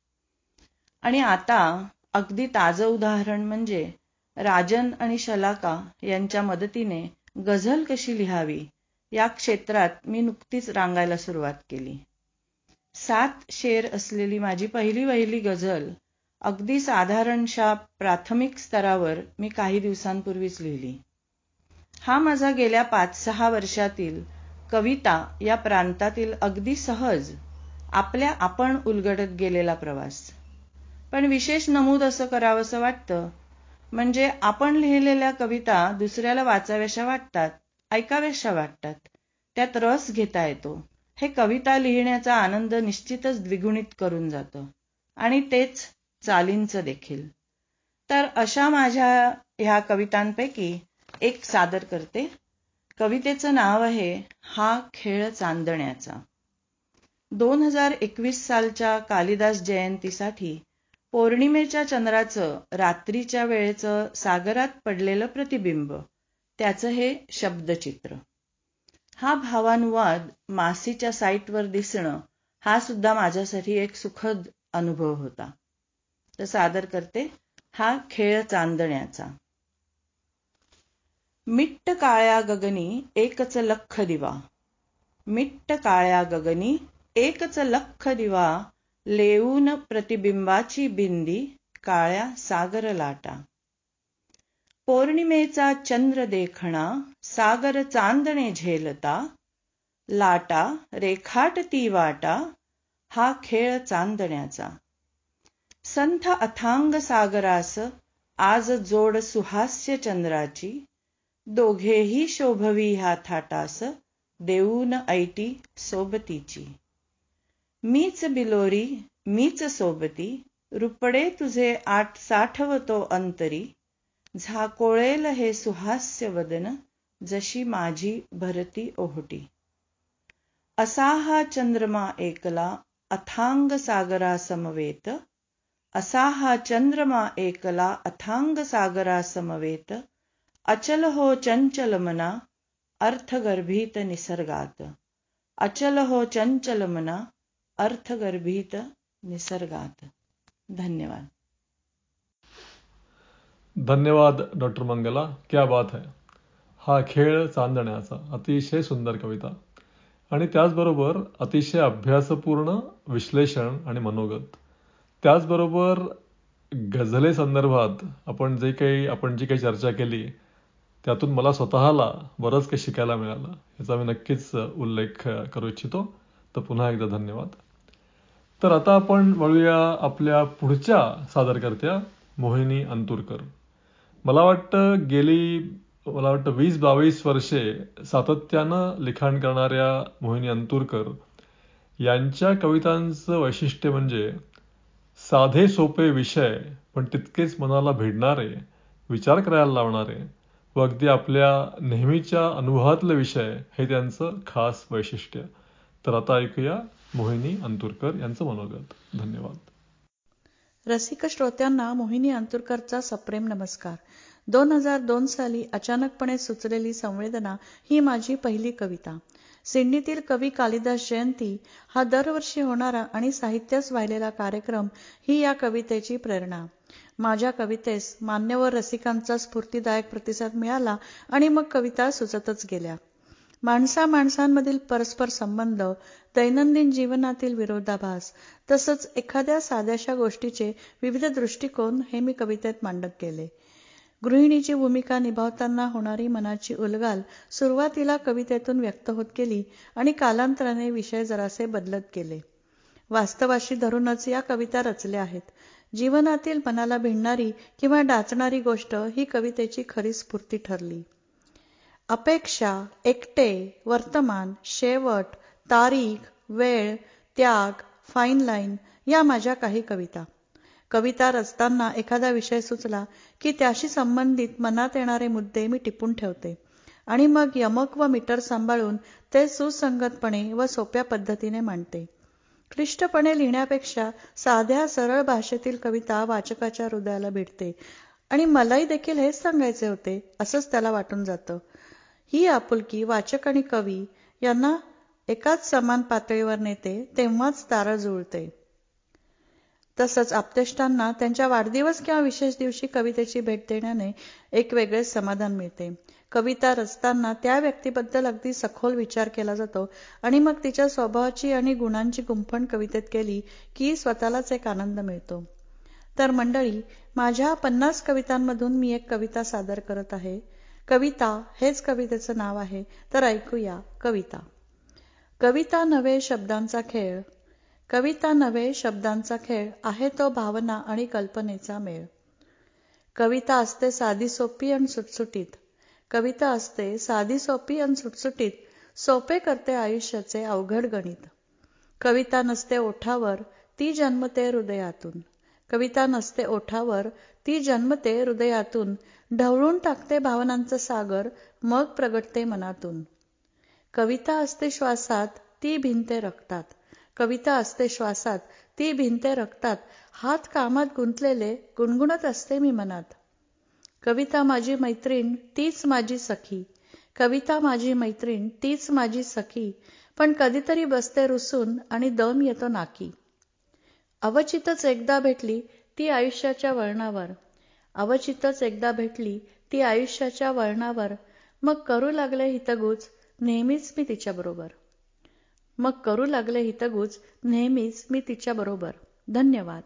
आणि आता अगदी ताजं उदाहरण म्हणजे राजन आणि शलाका यांच्या मदतीने गझल कशी लिहावी या क्षेत्रात मी नुकतीच रांगायला सुरुवात केली. सात शेर असलेली माझी पहिली वहिली गझल अगदी साधारणशा प्राथमिक स्तरावर मी काही दिवसांपूर्वीच लिहिली. हा माझा गेल्या पाच सहा वर्षातील कविता या प्रांतातील अगदी सहज आपल्या आपण उलगडत गेलेला प्रवास. पण विशेष नमूद असं करावंसं वाटतं, म्हणजे आपण लिहिलेल्या कविता दुसऱ्याला वाचाव्याशा वाटतात, ऐकाव्याशा वाटतात, त्यात रस घेता येतो, हे कविता लिहिण्याचा आनंद निश्चितच द्विगुणित करून जातं आणि तेच चालींचं देखील. तर अशा माझ्या ह्या कवितांपैकी एक सादर करते. कवितेचं नाव आहे हा खेळ चांदण्याचा. दोन हजार एकवीस सालच्या कालिदास जयंतीसाठी पौर्णिमेच्या चंद्राचं रात्रीच्या वेळेचं सागरात पडलेलं प्रतिबिंब, त्याचं हे शब्दचित्र. हा भावानुवाद मासीच्या साईटवर दिसणं हा सुद्धा माझ्यासाठी एक सुखद अनुभव होता. तर सादर करते हा खेळ चांदण्याचा. मिट्ट काळ्या गगनी एकच लख दिवा, मिट्ट काळ्या गगनी एकच लख दिवा लेऊन प्रतिबिंबाची बिंदी काळ्या सागर लाटा. पौर्णिमेचा चंद्र देखणा सागर चांदणे झेलता, लाटा रेखाटती वाटा हा खेळ चांदण्याचा. संथ अथांग सागरास आज जोड सुहास्य चंद्राची, दोघेही शोभवी ह्या थाटास देऊन ऐटी सोबतीची. मीच बिलोरी मीच सोबती, रुपडे तुझे आठ साठवतो अंतरी, झाकोळेल हे सुहास्य वदन जशी माझी भरती ओहोटी. असा हा चंद्रमा एकला अथांग सागरा समवेत, असा हा चंद्रमा एकला अथांग सागरा समवेत, अचल हो चंचल मना अर्थगर्भित निसर्गात. अचल हो चंचल मना अर्थगर्भित निसर्गात. धन्यवाद. धन्यवाद डॉक्टर मंगला, क्या बात है. हा खेळ चांदण्याचा अतिशय सुंदर कविता आणि त्याचबरोबर अतिशय अभ्यासपूर्ण विश्लेषण आणि मनोगत. त्याचबरोबर गझले संदर्भात आपण जे काही आपण जी काही चर्चा केली त्यातून मला स्वतःला बरंच काही शिकायला मिळालं, याचा मी नक्कीच उल्लेख करू इच्छितो. तर पुन्हा एकदा धन्यवाद. तर आता आपण वळूया आपल्या पुढच्या सादरकर्त्या मोहिनी अंतुरकर. मला वाटतं गेली मला वाटतं वीस बावीस वर्षे सातत्यानं लिखाण करणाऱ्या मोहिनी अंतुरकर यांच्या कवितांचं वैशिष्ट्य म्हणजे साधे सोपे विषय पण तितकेच मनाला भिडणारे, विचार करायला लावणारे व अगदी आपल्या नेहमीच्या अनुभवातले विषय हे त्यांचं खास वैशिष्ट्य. तर आता ऐकूया मोहिनी अंतुरकर यांचं मनोगत. धन्यवाद. रसिक श्रोत्यांना मोहिनी अंतुरकरचा सप्रेम नमस्कार. दोन हजार दोन साली अचानकपणे सुचलेली संवेदना ही माझी पहिली कविता. सिडनीतील कवी कालिदास जयंती हा दरवर्षी होणारा आणि साहित्यास वाहिलेला कार्यक्रम ही या कवितेची प्रेरणा. माझ्या कवितेस मान्यवर रसिकांचा स्फूर्तिदायक प्रतिसाद मिळाला आणि मग कविता सुचतच गेल्या. माणसा माणसांमधील परस्पर संबंध, दैनंदिन जीवनातील विरोधाभास तसंच एखाद्या साध्याशा गोष्टीचे विविध दृष्टिकोन हे मी कवितेत मांडत गेले. गृहिणीची भूमिका निभावताना होणारी मनाची उलघाल सुरुवातीला कवितेतून व्यक्त होत गेली आणि कालांतराने विषय जरासे बदलत गेले. वास्तवाशी धरूनच या कविता रचल्या आहेत. जीवनातील मनाला भिडणारी किंवा डाचणारी गोष्ट ही कवितेची खरी स्फूर्ती ठरली. अपेक्षा, एकटे, वर्तमान, शेवट, तारीख, वेळ, त्याग, फाईन लाईन या माझ्या काही कविता. कविता रचताना एखादा विषय सुचला की त्याशी संबंधित मनात येणारे मुद्दे मी टिपून ठेवते आणि मग यमक व मीटर सांभाळून ते सुसंगतपणे व सोप्या पद्धतीने मांडते. क्लिष्टपणे लिहिण्यापेक्षा साध्या सरळ भाषेतील कविता वाचकाच्या हृदयाला भिडते आणि मलाही देखील हेच सांगायचे होते असंच त्याला वाटून जातं. ही आपुलकी वाचक आणि कवी यांना एकाच समान पातळीवर नेते तेव्हाच तारं जुळते. तसंच आप्तेष्टांना त्यांच्या वाढदिवस किंवा विशेष दिवशी कवितेची भेट देण्याने एक वेगळेच समाधान मिळते. कविता रचताना त्या व्यक्तीबद्दल अगदी सखोल विचार केला जातो आणि मग तिच्या स्वभावाची आणि गुणांची गुंफण कवितेत केली की स्वतःलाच एक आनंद मिळतो. तर मंडळी, माझ्या पन्नास कवितांमधून मी एक कविता सादर करत आहे. कविता हेच कवितेचं नाव आहे, तर ऐकूया कविता. कविता नव्हे शब्दांचा खेळ, कविता नव्हे शब्दांचा खेळ, आहे तो भावना आणि कल्पनेचा मेळ. कविता असते साधी सोपी आणि सुटसुटीत, कविता असते साधी सोपी आणि सुटसुटीत, सोपे करते आयुष्याचे अवघड गणित. कविता नसते ओठावर, ती जन्मते हृदयातून, कविता नसते ओठावर, ती जन्मते हृदयातून, ढवळून टाकते भावनांचं सागर, मग प्रगटते मनातून. कविता असते श्वासात, ती भिनते रक्तात, कविता असते श्वासात, ती भिनते रक्तात, हात कामात गुंतलेले गुणगुणत असते मी मनात. कविता माझी मैत्रीण, तीच माझी सखी, कविता माझी मैत्रीण, तीच माझी सखी, पण कधीतरी बसते रुसून आणि दम येतो नाकी. अवचितच एकदा भेटली ती आयुष्याच्या वळणावर, अवचितच एकदा भेटली ती आयुष्याच्या वळणावर, मग करू लागले हितगुज नेहमीच मी तिच्याबरोबर. मग करू लागले हितगुज नेहमीच मी तिच्याबरोबर. धन्यवाद.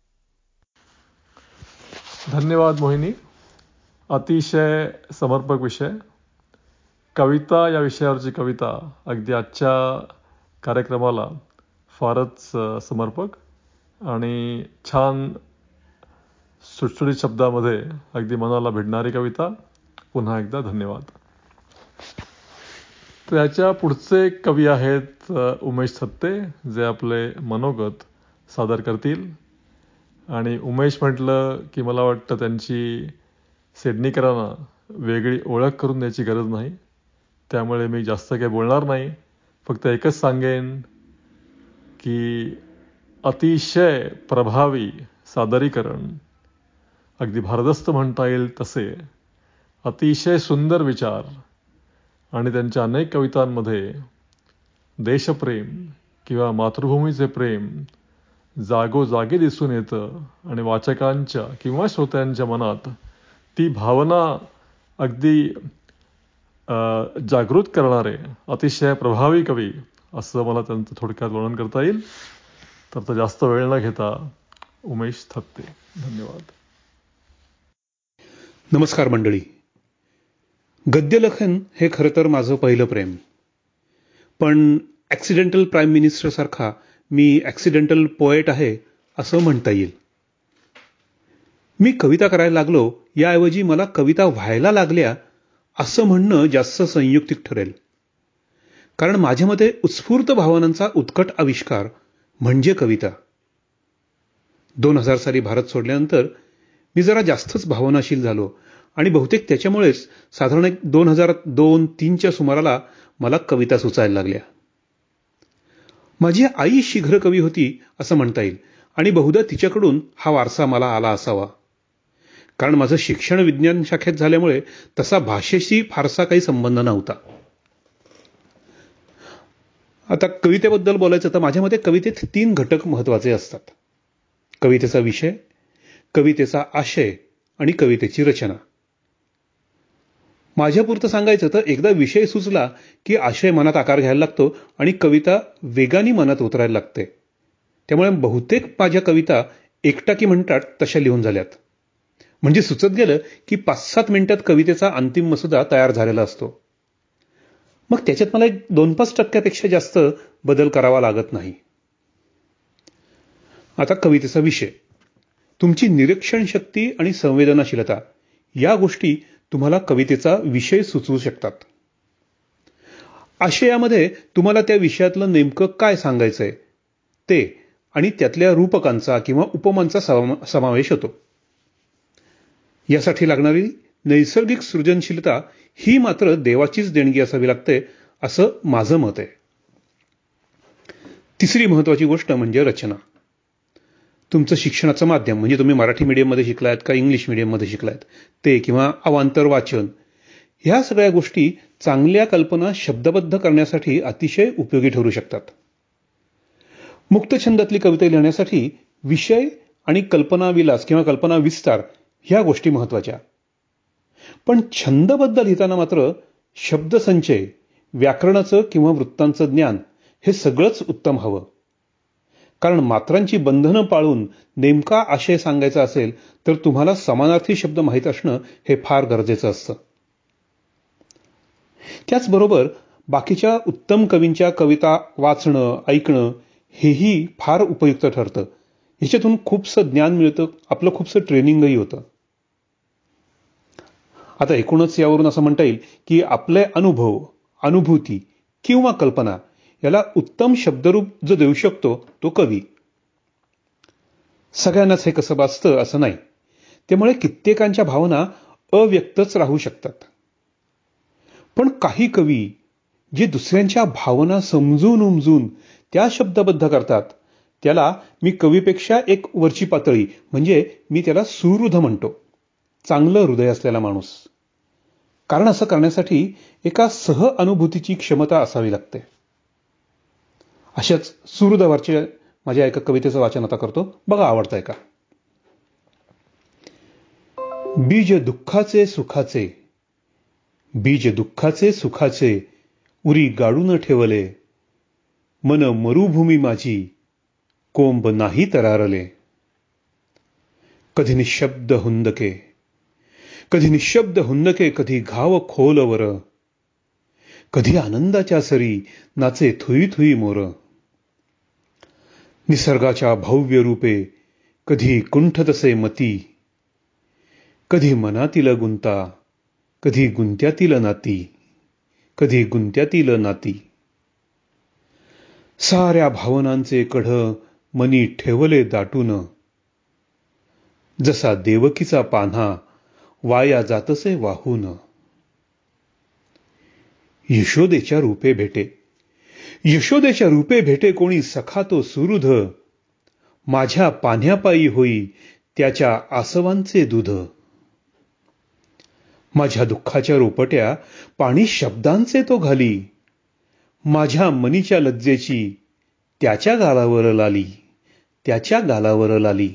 धन्यवाद मोहिनी. अतिशय समर्पक विषय. कविता या विषयावरची कविता अगदी आजच्या कार्यक्रमाला फारच समर्पक आणि छान सुटसुटीत शब्दामध्ये अगदी मनाला भिडणारी कविता. पुन्हा एकदा धन्यवाद. तर याच्या पुढचे कवी आहेत उमेश थत्ते, जे आपले मनोगत सादर करतील. आणि उमेश म्हटलं की मला वाटतं त्यांची सिडनीकरांना वेगळी ओळख करून द्यायची गरज नाही. त्यामुळे मी जास्त काही बोलणार नाही. फक्त एकच सांगेन की अतिशय प्रभावी सादरीकरण, अगदी भारदस्त म्हणता येईल तसे, अतिशय सुंदर विचार आणि त्यांच्या अनेक कवितांमध्ये देशप्रेम किंवा मातृभूमीचे प्रेम जागोजागी दिसून येतं आणि वाचकांच्या किंवा श्रोत्यांच्या मनात ती भावना अगदी जागृत करणारे अतिशय प्रभावी कवी, असं मला त्यांचं थोडक्यात वर्णन करता येईल. तर तो जास्त वेळ न घेता उमेश थत्ते. धन्यवाद. नमस्कार मंडळी. गद्यलेखन हे खरं तर माझं पहिलं प्रेम. पण ॲक्सिडेंटल प्राईम मिनिस्टर सारखा मी ॲक्सिडेंटल पोएट आहे असं म्हणता येईल. मी कविता करायला लागलो याऐवजी मला कविता व्हायला लागल्या असं म्हणणं जास्त संयुक्तिक ठरेल. कारण माझ्यामध्ये उत्स्फूर्त भावनांचा उत्कट आविष्कार म्हणजे कविता. दोन हजार साली भारत सोडल्यानंतर मी जरा जास्तच भावनाशील झालो आणि बहुतेक त्याच्यामुळेच साधारण एक दोन हजार दोन तीनच्या सुमाराला मला कविता सुचायला लागल्या. माझी आई शीघ्र कवी होती असं म्हणता येईल आणि बहुधा तिच्याकडून हा वारसा मला आला असावा. कारण माझं शिक्षण विज्ञान शाखेत झाल्यामुळे तसा भाषेशी फारसा काही संबंध नव्हता. आता कवितेबद्दल बोलायचं तर माझ्या मते कवितेत तीन घटक महत्वाचे असतात. कवितेचा विषय, कवितेचा आशय आणि कवितेची रचना. माझ्यापुरतं सांगायचं तर एकदा विषय सुचला की आशय मनात आकार घ्यायला लागतो आणि कविता वेगाने मनात उतरायला लागते. त्यामुळे बहुतेक माझ्या कविता एकटाकी म्हणतात तशा लिहून झाल्यात. म्हणजे सुचत गेलं की पाच सात मिनिटात कवितेचा अंतिम मसुदा तयार झालेला असतो. मग त्याच्यात मला एक दोन पाच टक्क्यापेक्षा जास्त बदल करावा लागत नाही. आता कवितेचा विषय. तुमची निरीक्षण शक्ती आणि संवेदनाशीलता या गोष्टी तुम्हाला कवितेचा विषय सुचवू शकतात. आशयामध्ये तुम्हाला त्या विषयातलं नेमकं काय सांगायचंय ते आणि त्यातल्या रूपकांचा किंवा उपमांचा समावेश होतो. यासाठी लागणारी नैसर्गिक सृजनशीलता ही मात्र देवाचीच देणगी असावी लागते असं माझं मत आहे. तिसरी महत्वाची गोष्ट म्हणजे रचना. तुमचं शिक्षणाचं माध्यम म्हणजे तुम्ही मराठी मीडियममध्ये शिकलायत का इंग्लिश मीडियममध्ये शिकलायत ते किंवा अवांतर वाचन, ह्या सगळ्या गोष्टी चांगल्या कल्पना शब्दबद्ध करण्यासाठी अतिशय उपयोगी ठरू शकतात. मुक्तछंदातली कविता लिहिण्यासाठी विषय आणि कल्पनाविलास किंवा कल्पना विस्तार ह्या गोष्टी महत्वाच्या. पण छंदबद्ध लिहिताना मात्र शब्दसंचय, व्याकरणाचं किंवा वृत्तांचं ज्ञान हे सगळंच उत्तम हवं. कारण मात्रांची बंधनं पाळून नेमका आशय सांगायचा असेल तर तुम्हाला समानार्थी शब्द माहीत असणं हे फार गरजेचं असतं. त्याचबरोबर बाकीच्या उत्तम कवींच्या कविता वाचणं, ऐकणं हेही फार उपयुक्त ठरतं. ह्याच्यातून खूपसं ज्ञान मिळतं, आपलं खूपसं ट्रेनिंगही होतं. आता एकूणच यावरून असं म्हणता येईल की आपले अनुभव, अनुभूती किंवा कल्पना याला उत्तम शब्दरूप जो देऊ शकतो तो कवी. सगळ्यांनाच हे कसं वाचतं असं नाही. त्यामुळे कित्येकांच्या भावना अव्यक्तच राहू शकतात. पण काही कवी जे दुसऱ्यांच्या भावना समजून उमजून त्या शब्दबद्ध करतात त्याला मी कवीपेक्षा एक वरची पातळी म्हणजे मी त्याला सुहृद म्हणतो. चांगलं हृदय असलेला माणूस. कारण असं करण्यासाठी एका सह अनुभूतीची क्षमता असावी लागते. अशाच सुहृदवरच्या माझ्या एका कवितेचं वाचन आता करतो, बघा आवडतंय का. बीज दुःखाचे सुखाचे, बीज दुःखाचे सुखाचे उरी गाडून ठेवले, मन मरुभूमी माझी कोंब नाही तरारले. कधी निशब्द हुंदके कधी निशब्द हुंदके कधी घाव खोलवर. कधी आनंदाच्या सरी नाचे थुई थुई मोर. निसर्गाच्या भव्य रूपे कधी कुंठतसे मती. कधी मनातील गुंता कधी गुंत्यातील नाती. कधी गुंत्यातील नाती. साऱ्या भावनांचे कढ मनी ठेवले दाटून. जसा देवकीचा पान्हा वाया जातसे वाहून. यशोदेच्या रूपे भेटे यशोदेच्या रूपे भेटे कोणी सखा तो सुहृद. माझ्या पान्ह्यापायी होई त्याच्या आसवांचे दूध. माझ्या दुःखाच्या रोपट्या पाणी शब्दांचे तो घाली. माझ्या मनीच्या लज्जेची त्याच्या गालावर लाली त्याच्या गालावर लाली.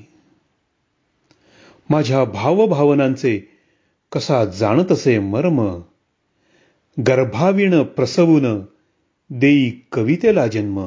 माझ्या भावभावनांचे कसा जाणतसे मर्म. गर्भावीण प्रसवून देई कवितेला जन्म.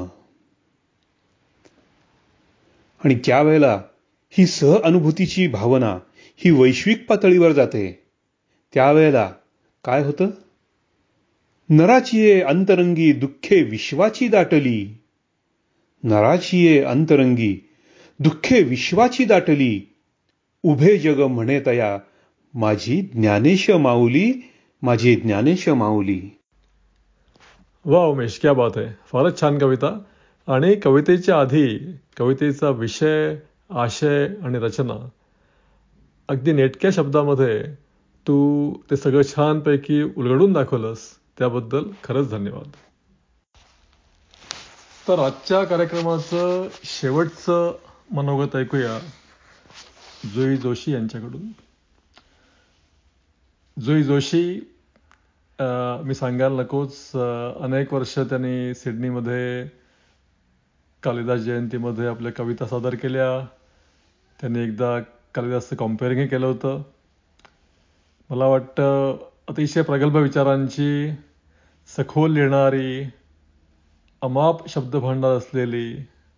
आणि त्यावेळेला ही सहअनुभूतीची भावना ही वैश्विक पातळीवर जाते. त्यावेळेला काय होतं? नराचिये अंतरंगी दुःखे विश्वाची दाटली. नराचिये अंतरंगी दुःखे विश्वाची दाटली. उभे जग म्हणे तया माझी ज्ञानेश माऊली माझी ज्ञानेश माऊली. वा उमेश, क्या बात आहे. फारच छान कविता. आणि कवितेच्या आधी कवितेचा विषय, आशय आणि रचना अगदी नेटक्या शब्दामध्ये तू ते सगळं छानपैकी उलगडून दाखवलंस, त्याबद्दल खरंच धन्यवाद. तर आजच्या कार्यक्रमाचं शेवटचं मनोगत ऐकूया जुई जोशी यांच्याकडून. जुई जोशी, मी सांगायला नकोच, अनेक वर्ष त्यांनी सिडनीमध्ये कालिदास जयंतीमध्ये आपल्या कविता सादर केल्या. त्यांनी एकदा कालिदासचं कॉम्पेअरिंगही केलं होतं. मला वाटतं अतिशय प्रगल्भ विचारांची, सखोल लिहिणारी, अमाप शब्दभांडार असलेली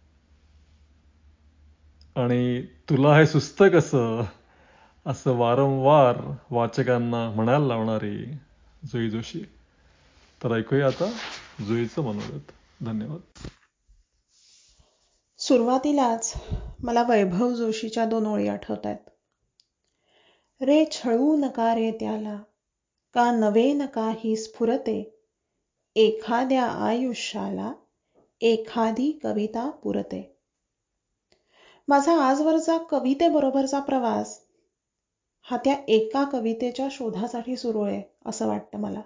आणि तुला हे सुचतं कसं असं वारंवार वाचकांना म्हणायला लावणारी जुई जोशी. तर ऐकूया आता जुईचं मनोगत. धन्यवाद. सुरुवातीलाच मला वैभव जोशीच्या दोन ओळी आठवत आहेत. रे छळू नका रे त्याला, का नवेन काही स्फुरते. एखाद्या आयुष्याला एखादी कविता पुरते. माझा आजवरचा कवितेबरोबरचा प्रवास हा त्या एका कवितेच्या शोधासाठी सुरू आहे असं वाटतं मला.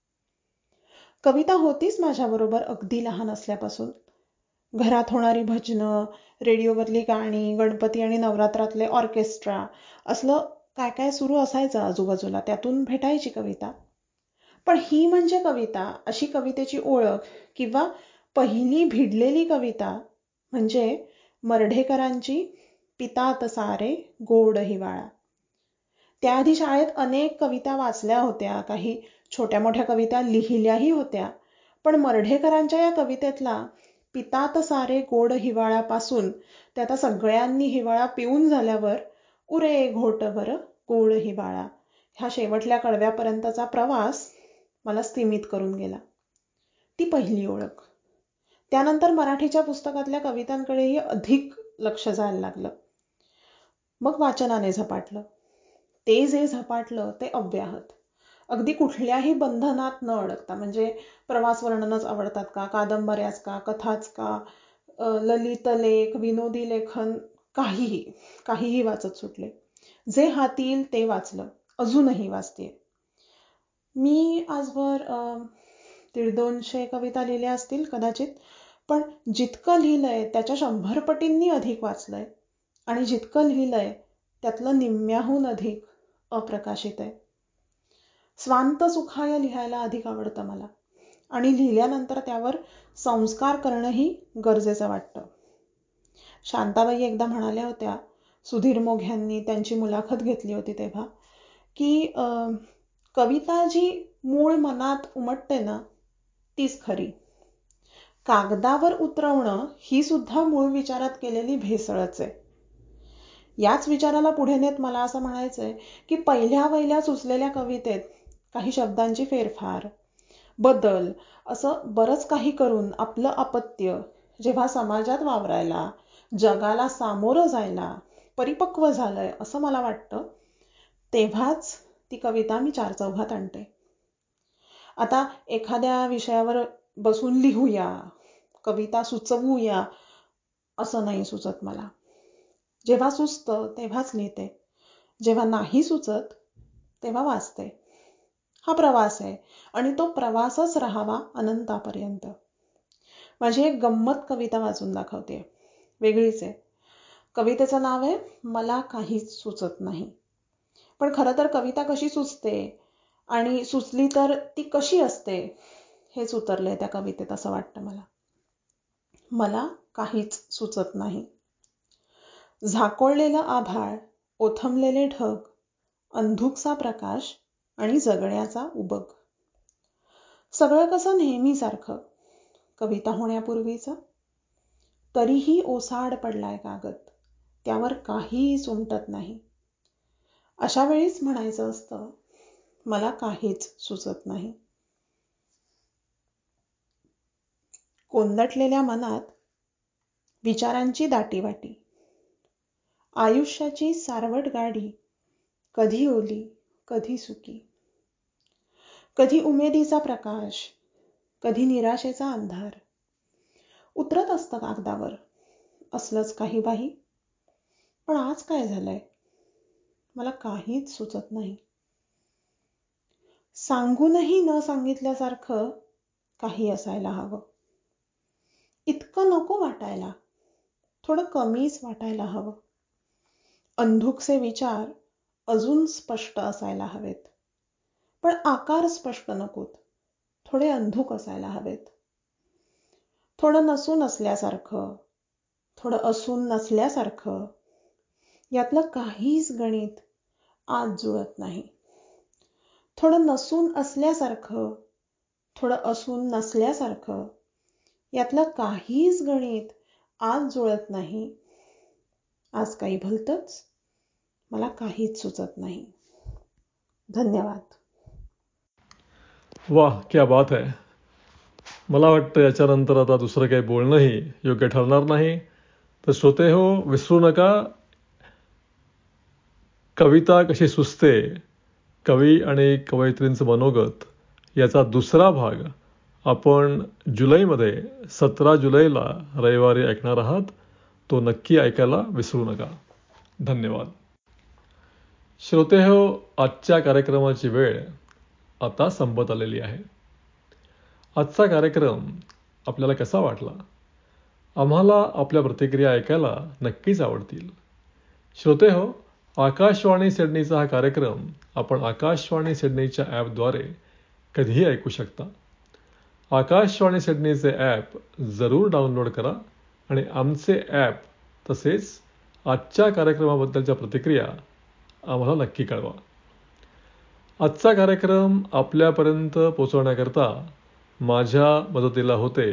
कविता होतीच माझ्याबरोबर अगदी लहान असल्यापासून. घरात होणारी भजनं, रेडिओवरली गाणी, गणपती आणि नवरात्रातले ऑर्केस्ट्रा असलं काय काय सुरू असायचं आजूबाजूला, त्यातून भेटायची कविता. पण ही म्हणजे कविता अशी कवितेची ओळख किंवा पहिली भिडलेली कविता म्हणजे मर्ढेकरांची पितात सारे गोड हिवाळा. त्याआधी शाळेत अनेक कविता वाचल्या होत्या, काही छोट्या मोठ्या कविता लिहिल्याही होत्या. पण मर्ढेकरांच्या या कवितेतला पितात सारे गोड हिवाळ्यापासून ते आता सगळ्यांनी हिवाळा पिऊन झाल्यावर उरे घोटभर गोड हिवाळा ह्या शेवटल्या कडव्यापर्यंतचा प्रवास मला स्थिमित करून गेला. ती पहिली ओळख. त्यानंतर मराठीच्या पुस्तकातल्या कवितांकडेही अधिक लक्ष जायला लागलं. मग वाचनाने झपाटलं. ते जे झपाटलं ते अव्याहत. अगदी कुठल्याही बंधनात न अडकता, म्हणजे प्रवास वर्णनच आवडतात का, कादंबऱ्याच का, कथाच का, ललित लेख, विनोदी लेखन, काहीही काहीही वाचत सुटले. जे हाती येईल ते वाचलं. अजूनही वाचतेय. मी आजवर दीड दोनशे कविता लिहिल्या असतील कदाचित. पण जितकं लिहिलंय त्याच्या शंभर पटींनी अधिक वाचलंय. आणि जितकं लिहिलंय त्यातलं निम्म्याहून अधिक अप्रकाशित आहे. स्वांत सुखाय लिहायला अधिक आवडतं मला. आणि लिहिल्यानंतर त्यावर संस्कार करणंही गरजेचं वाटतं. शांताबाई एकदा म्हणाल्या होत्या, सुधीर मोघ्यांनी त्यांची मुलाखत घेतली होती तेव्हा, की कविता जी मूळ मनात उमटते ना तीच खरी. कागदावर उतरवणं ही सुद्धा मूळ विचारात केलेली भेसळच आहे. याच विचाराला पुढे नेत मला असं म्हणायचंय की पहिल्या वहिल्या सुचलेल्या कवितेत काही शब्दांची फेरफार, बदल असं बरंच काही करून आपलं अपत्य जेव्हा समाजात वावरायला, जगाला सामोरं जायला परिपक्व झालंय असं मला वाटतं, तेव्हाच ती कविता मी चार चौघात आणते. आता एखाद्या विषयावर बसून लिहूया, कविता सुचवूया असं नाही सुचत मला. जेव्हा सुचतं तेव्हाच लिहिते, जेव्हा नाही सुचत तेव्हा वाचते. हा प्रवास आहे आणि तो प्रवासच राहावा अनंतापर्यंत. माझी एक गंमत कविता वाचून दाखवते, वेगळीच आहे. कवितेचं नाव आहे मला काहीच सुचत नाही. पण खरं तर कविता कशी सुचते आणि सुचली तर ती कशी असते हेच उतरलंय त्या कवितेत असं वाटतं मला. मला काहीच सुचत नाही. झाकोळलेलं आभाळ, ओथंबलेले ढग, अंधुकसा प्रकाश आणि जगण्याचा उबग. सगळं कसं नेहमीसारखं कविता होण्यापूर्वीचं. तरीही ओसाड पडलाय कागद, त्यावर काहीच उमटत नाही. अशा वेळीच म्हणायचं असतं मला काहीच सुचत नाही. कोंदटलेल्या मनात विचारांची दाटीवाटी, आयुष्याची सारवट गाडी कधी ओली कधी सुकी. कधी उमेदीचा प्रकाश, कधी निराशेचा अंधार. उतरत असतं कागदावर असलंच काही बाही. पण आज काय झालंय मला काहीच सुचत नाही. सांगूनही न सांगितल्यासारखं काही असायला हवं. इतकं नको वाटायला, थोडं कमीच वाटायला हवं. अंधुकसे विचार अजून स्पष्ट असायला हवेत. पण आकार स्पष्ट नकोत, थोडे अंधुक असायला हवेत. थोडं नसून असल्यासारखं, थोडं असून नसल्यासारखं. यातलं काहीच गणित आज जुळत नाही. थोडं नसून असल्यासारखं, थोडं असून नसल्यासारखं. यातलं काहीच गणित आज जुळत नाही. आज काही भलतंच, मला काहीच सुचत नाही. धन्यवाद. वाह, क्या बात है. मला वाटतं याच्यानंतर आता दुसरं काही बोलणंही योग्य ठरणार नाही. तर श्रोते हो, विसरू नका, कविता कशी सुचते, कवी आणि कवयित्रींचं मनोगत याचा दुसरा भाग आपण जुलैमध्ये सतरा जुलैला रविवारी ऐकणार आहात. तो नक्की ऐकायला विसरू नका. धन्यवाद. श्रोते हो, आजच्या कार्यक्रमाची वेळ आता संपत आलेली आहे. आजचा कार्यक्रम आपल्याला कसा वाटला? आम्हाला आपल्या प्रतिक्रिया ऐकायला नक्कीच आवडतील. श्रोते हो, आकाशवाणी सिडनीचा हा कार्यक्रम आपण आकाशवाणी सिडनीच्या ॲपद्वारे कधीही ऐकू शकता. आकाशवाणी सिडनीचे ॲप जरूर डाउनलोड करा आणि आमचे ॲप तसेच आजच्या कार्यक्रमाबद्दलच्या प्रतिक्रिया आम्हाला नक्की कळवा. आजचा कार्यक्रम आपल्यापर्यंत पोचवण्याकरता माझ्या मदतीला होते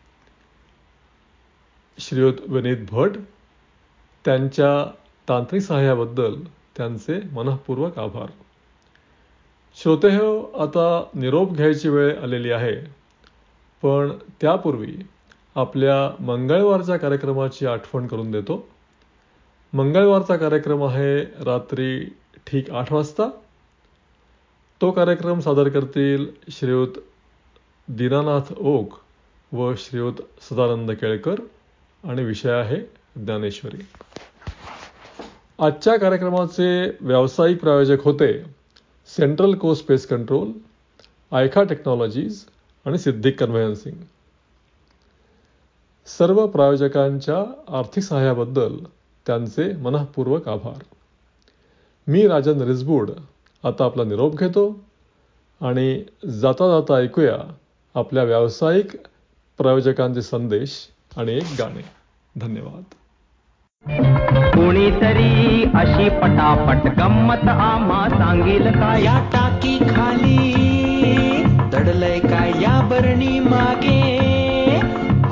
श्रीयुत विनीत भट. त्यांच्या तांत्रिक सहाय्याबद्दल त्यांचे मनःपूर्वक आभार. श्रोते हो, आता निरोप घ्यायची वेळ आलेली आहे. पण त्यापूर्वी आपल्या मंगळवारच्या कार्यक्रमाची आठवण करून देतो. मंगळवारचा कार्यक्रम आहे रात्री ठीक आठ वाजता. तो कार्यक्रम सादर करतील श्रीयुत दीनानाथ ओक व श्रीयुत सदानंद केळकर आणि विषय आहे ज्ञानेश्वरी. आजच्या कार्यक्रमाचे व्यावसायिक प्रायोजक होते central coast space control, Aika technologies आणि सिद्धिक कन्व्हेयन्सिंग. सर्व प्रायोजकांच्या आर्थिक सहाय्याबद्दल त्यांचे मनःपूर्वक आभार. मी राजन रिसबूड आता आपला निरोप घेतो आणि जाता जाता ऐकूया आपल्या व्यावसायिक प्रायोजकांचे संदेश आणि एक गाणे. धन्यवाद. कोणीतरी अशी पटापट गंमत आम्हा सांगेल का? या टाकी खाली दडलय का या बरणी मागे?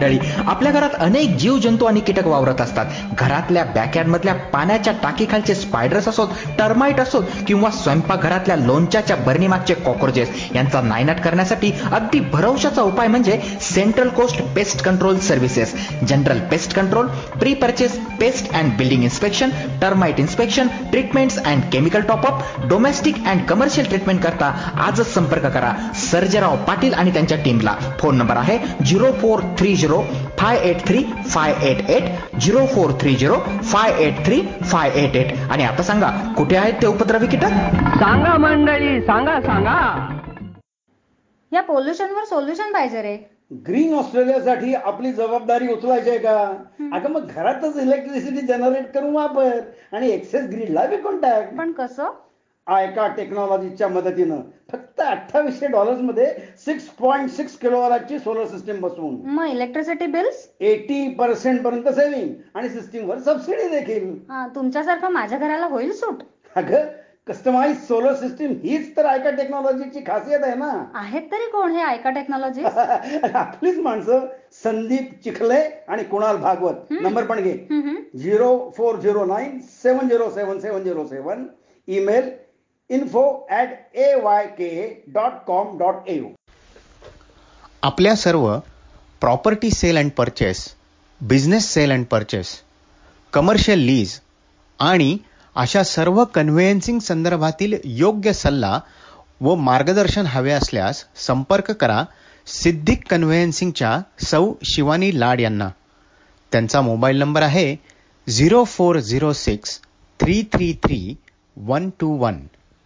मंडळी, आपल्या घरात अनेक जीवजंतू आणि कीटक वावरत असतात. घरातल्या बॅकयार्ड मधल्या पाण्याच्या टाकीखालचे स्पायडर्स असोत, टर्माइट असोत किंवा स्वयंपाकघरातल्या लोणच्याच्या बरणीमागचे कॉकरोचेस यांचा नायनाट करण्यासाठी अगदी भरवशाचा उपाय म्हणजे central coast pest control services. General pest control, pre purchase pest and building inspection, termite inspection, treatments and chemical top up, domestic and commercial treatment करता आजच संपर्क करा सर्जेराव पाटील आणि त्यांच्या टीमला. फोन नंबर आहे zero four three zero five eight three five eight eight zero four three zero five eight three five eight eight. आणि आता सांगा, कुठे आहेत ते उपद्रवी कीटक? सांगा मंडळी, सांगा सांगा. या पोल्युशनवर सोल्युशन पाहिजे रे. ग्रीन ऑस्ट्रेलियासाठी आपली जबाबदारी उचलायची आहे का? अगं मग घरातच इलेक्ट्रिसिटी जनरेट करून वापर आणि एक्सेस ग्रीडला विकून टाक. पण कसं? आयका टेक्नॉलॉजीच्या मदतीनं फक्त अठ्ठावीसशे डॉलर्स मध्ये सिक्स पॉईंट सिक्स किलोवॅटची सोलर सिस्टीम बसवून मग इलेक्ट्रिसिटी बिल्स एटी पर्सेंट पर्यंत सेव्हिंग आणि सिस्टीमवर सबसिडी देखील. तुमच्यासारखं माझ्या घराला होईल सूट? अगं कस्टमाइज सोलर सिस्टीम हीच तर आयका टेक्नॉलॉजीची खासियत आहे ना. आहेत तरी कोण हे आयका टेक्नॉलॉजी? आपलीच माणसं संदीप चिखले आणि कुणाल भागवत. नंबर पण घे, zero four zero nine seven zero seven seven zero seven. Email info at A Y K dot com dot A U. आपल्या सर्व property sale and purchase, business sale and purchase, commercial lease आणि अशा सर्व कन्व्हेयन्सिंग संदर्भातील योग्य सल्ला व मार्गदर्शन हवे असल्यास संपर्क करा सिद्धिक कन्व्हेयन्सिंगच्या सौ शिवानी लाड यांना. त्यांचा मोबाईल नंबर आहे zero four zero six three three three one two one.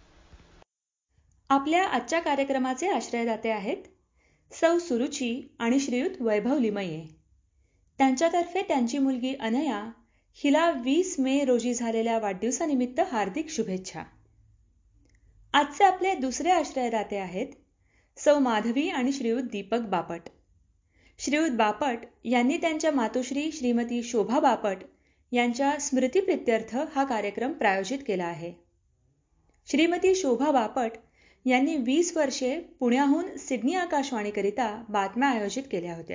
आपल्या आजच्या कार्यक्रमाचे आश्रयदाते आहेत सौ सुरुची आणि श्रीयुत वैभव लिमये. त्यांच्यातर्फे त्यांची मुलगी अनया हिला वीस मे रोजी झालेल्या वाढदिवसानिमित्त हार्दिक शुभेच्छा. आजचे आपले दुसरे आश्रयदाते आहेत सौ माधवी आणि श्रीयुत दीपक बापट. श्रीयुत बापट यांनी त्यांच्या मातोश्री श्रीमती शोभा बापट यांच्या स्मृतिप्रित्यर्थ हा कार्यक्रम प्रायोजित केला आहे. श्रीमती शोभा बापट यांनी वीस वर्षे पुण्याहून सिडनी आकाशवाणीकरिता बातम्या आयोजित केल्या होत्या.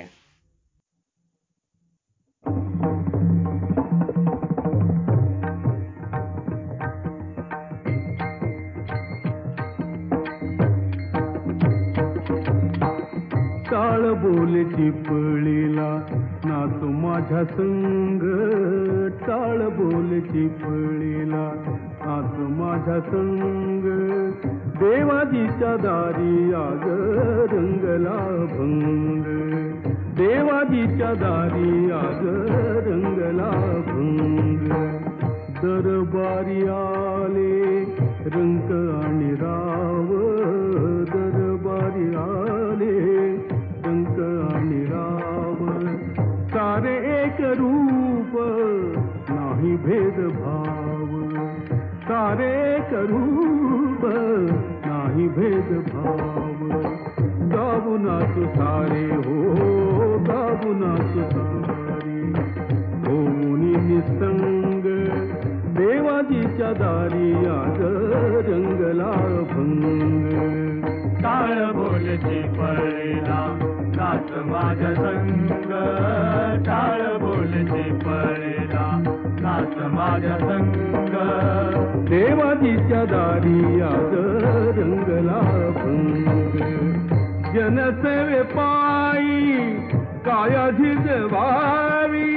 टाळ बोल चिपळीला नाच माझ्या संग, टाळ बोल चिपळीला नाच माझ्या संग. देवाजीच्या दारी आग रंगला भंग, देवाजीच्या दारी आग रंगला भंग. दरबारी आले रंग आणि राव, दरबारी आले रंग आणि राव. सारे एक रूप नाही भेदभाव, सारे एक रूप नाही भेदभाव. गाऊ नाच सारे हो, गाऊ नाच सारे होऊन निसंग. देवाजीच्या दारी आग रंगला भंग. टाळ बोल चिपळीला नाच माझ्या संग, टाळ बोल चिपळीला नाच माझ्या संग. देवाजीच्या दारी आग रंगला भंग. जनसेवे पायी काया झिजवावी,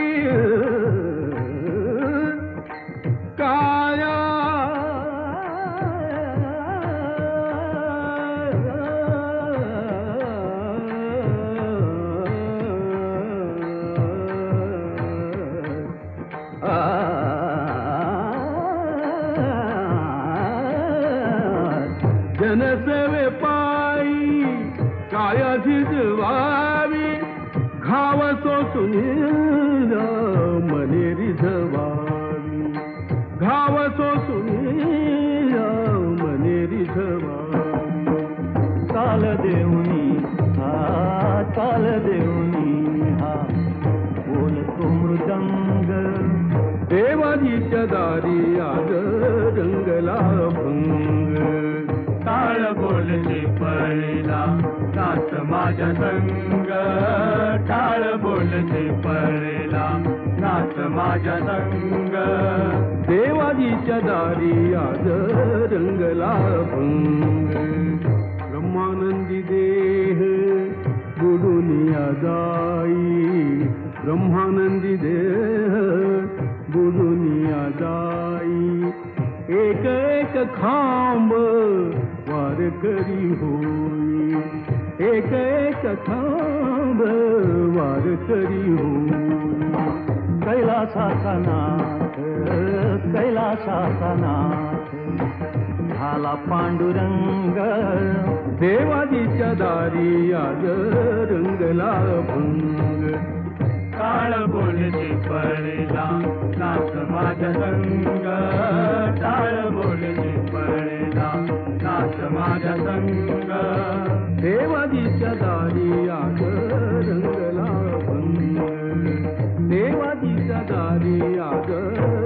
काया जनसेवे पायी काया झिजवावी. घाव सोसून मने रिझवावी, घाव सोसून मने रिझवावी. काल देऊनी हा, काल देऊनी हा बोलतो मृदंग. देवाजीच्या दारी आग रंगला भंग. टाळ बोल चिपळीला नाच माझ्या माझ्या संग टाळ बोलते पळेला नाच माझ्या संग देवाजीच्या दारी आज रंगला भंग ब्रह्मानंदी देह बुडुनिया जाई ब्रह्मानंदी देह बुडुनिया जाई एक एक खांब वार करी होई एक एक खांब वार करी होई कैलासाचा नाथ कैलासाचा नाथ झाला पांडुरंग देवाजीच्या दारी आज रंगला भंग काळ बोलते पळेला नाच माझ्या संग टाळ बोलते पळेला नाच माझ्या संग देवाजीच्या दारी आज रंगला भंग देवाजीच्या दारी आज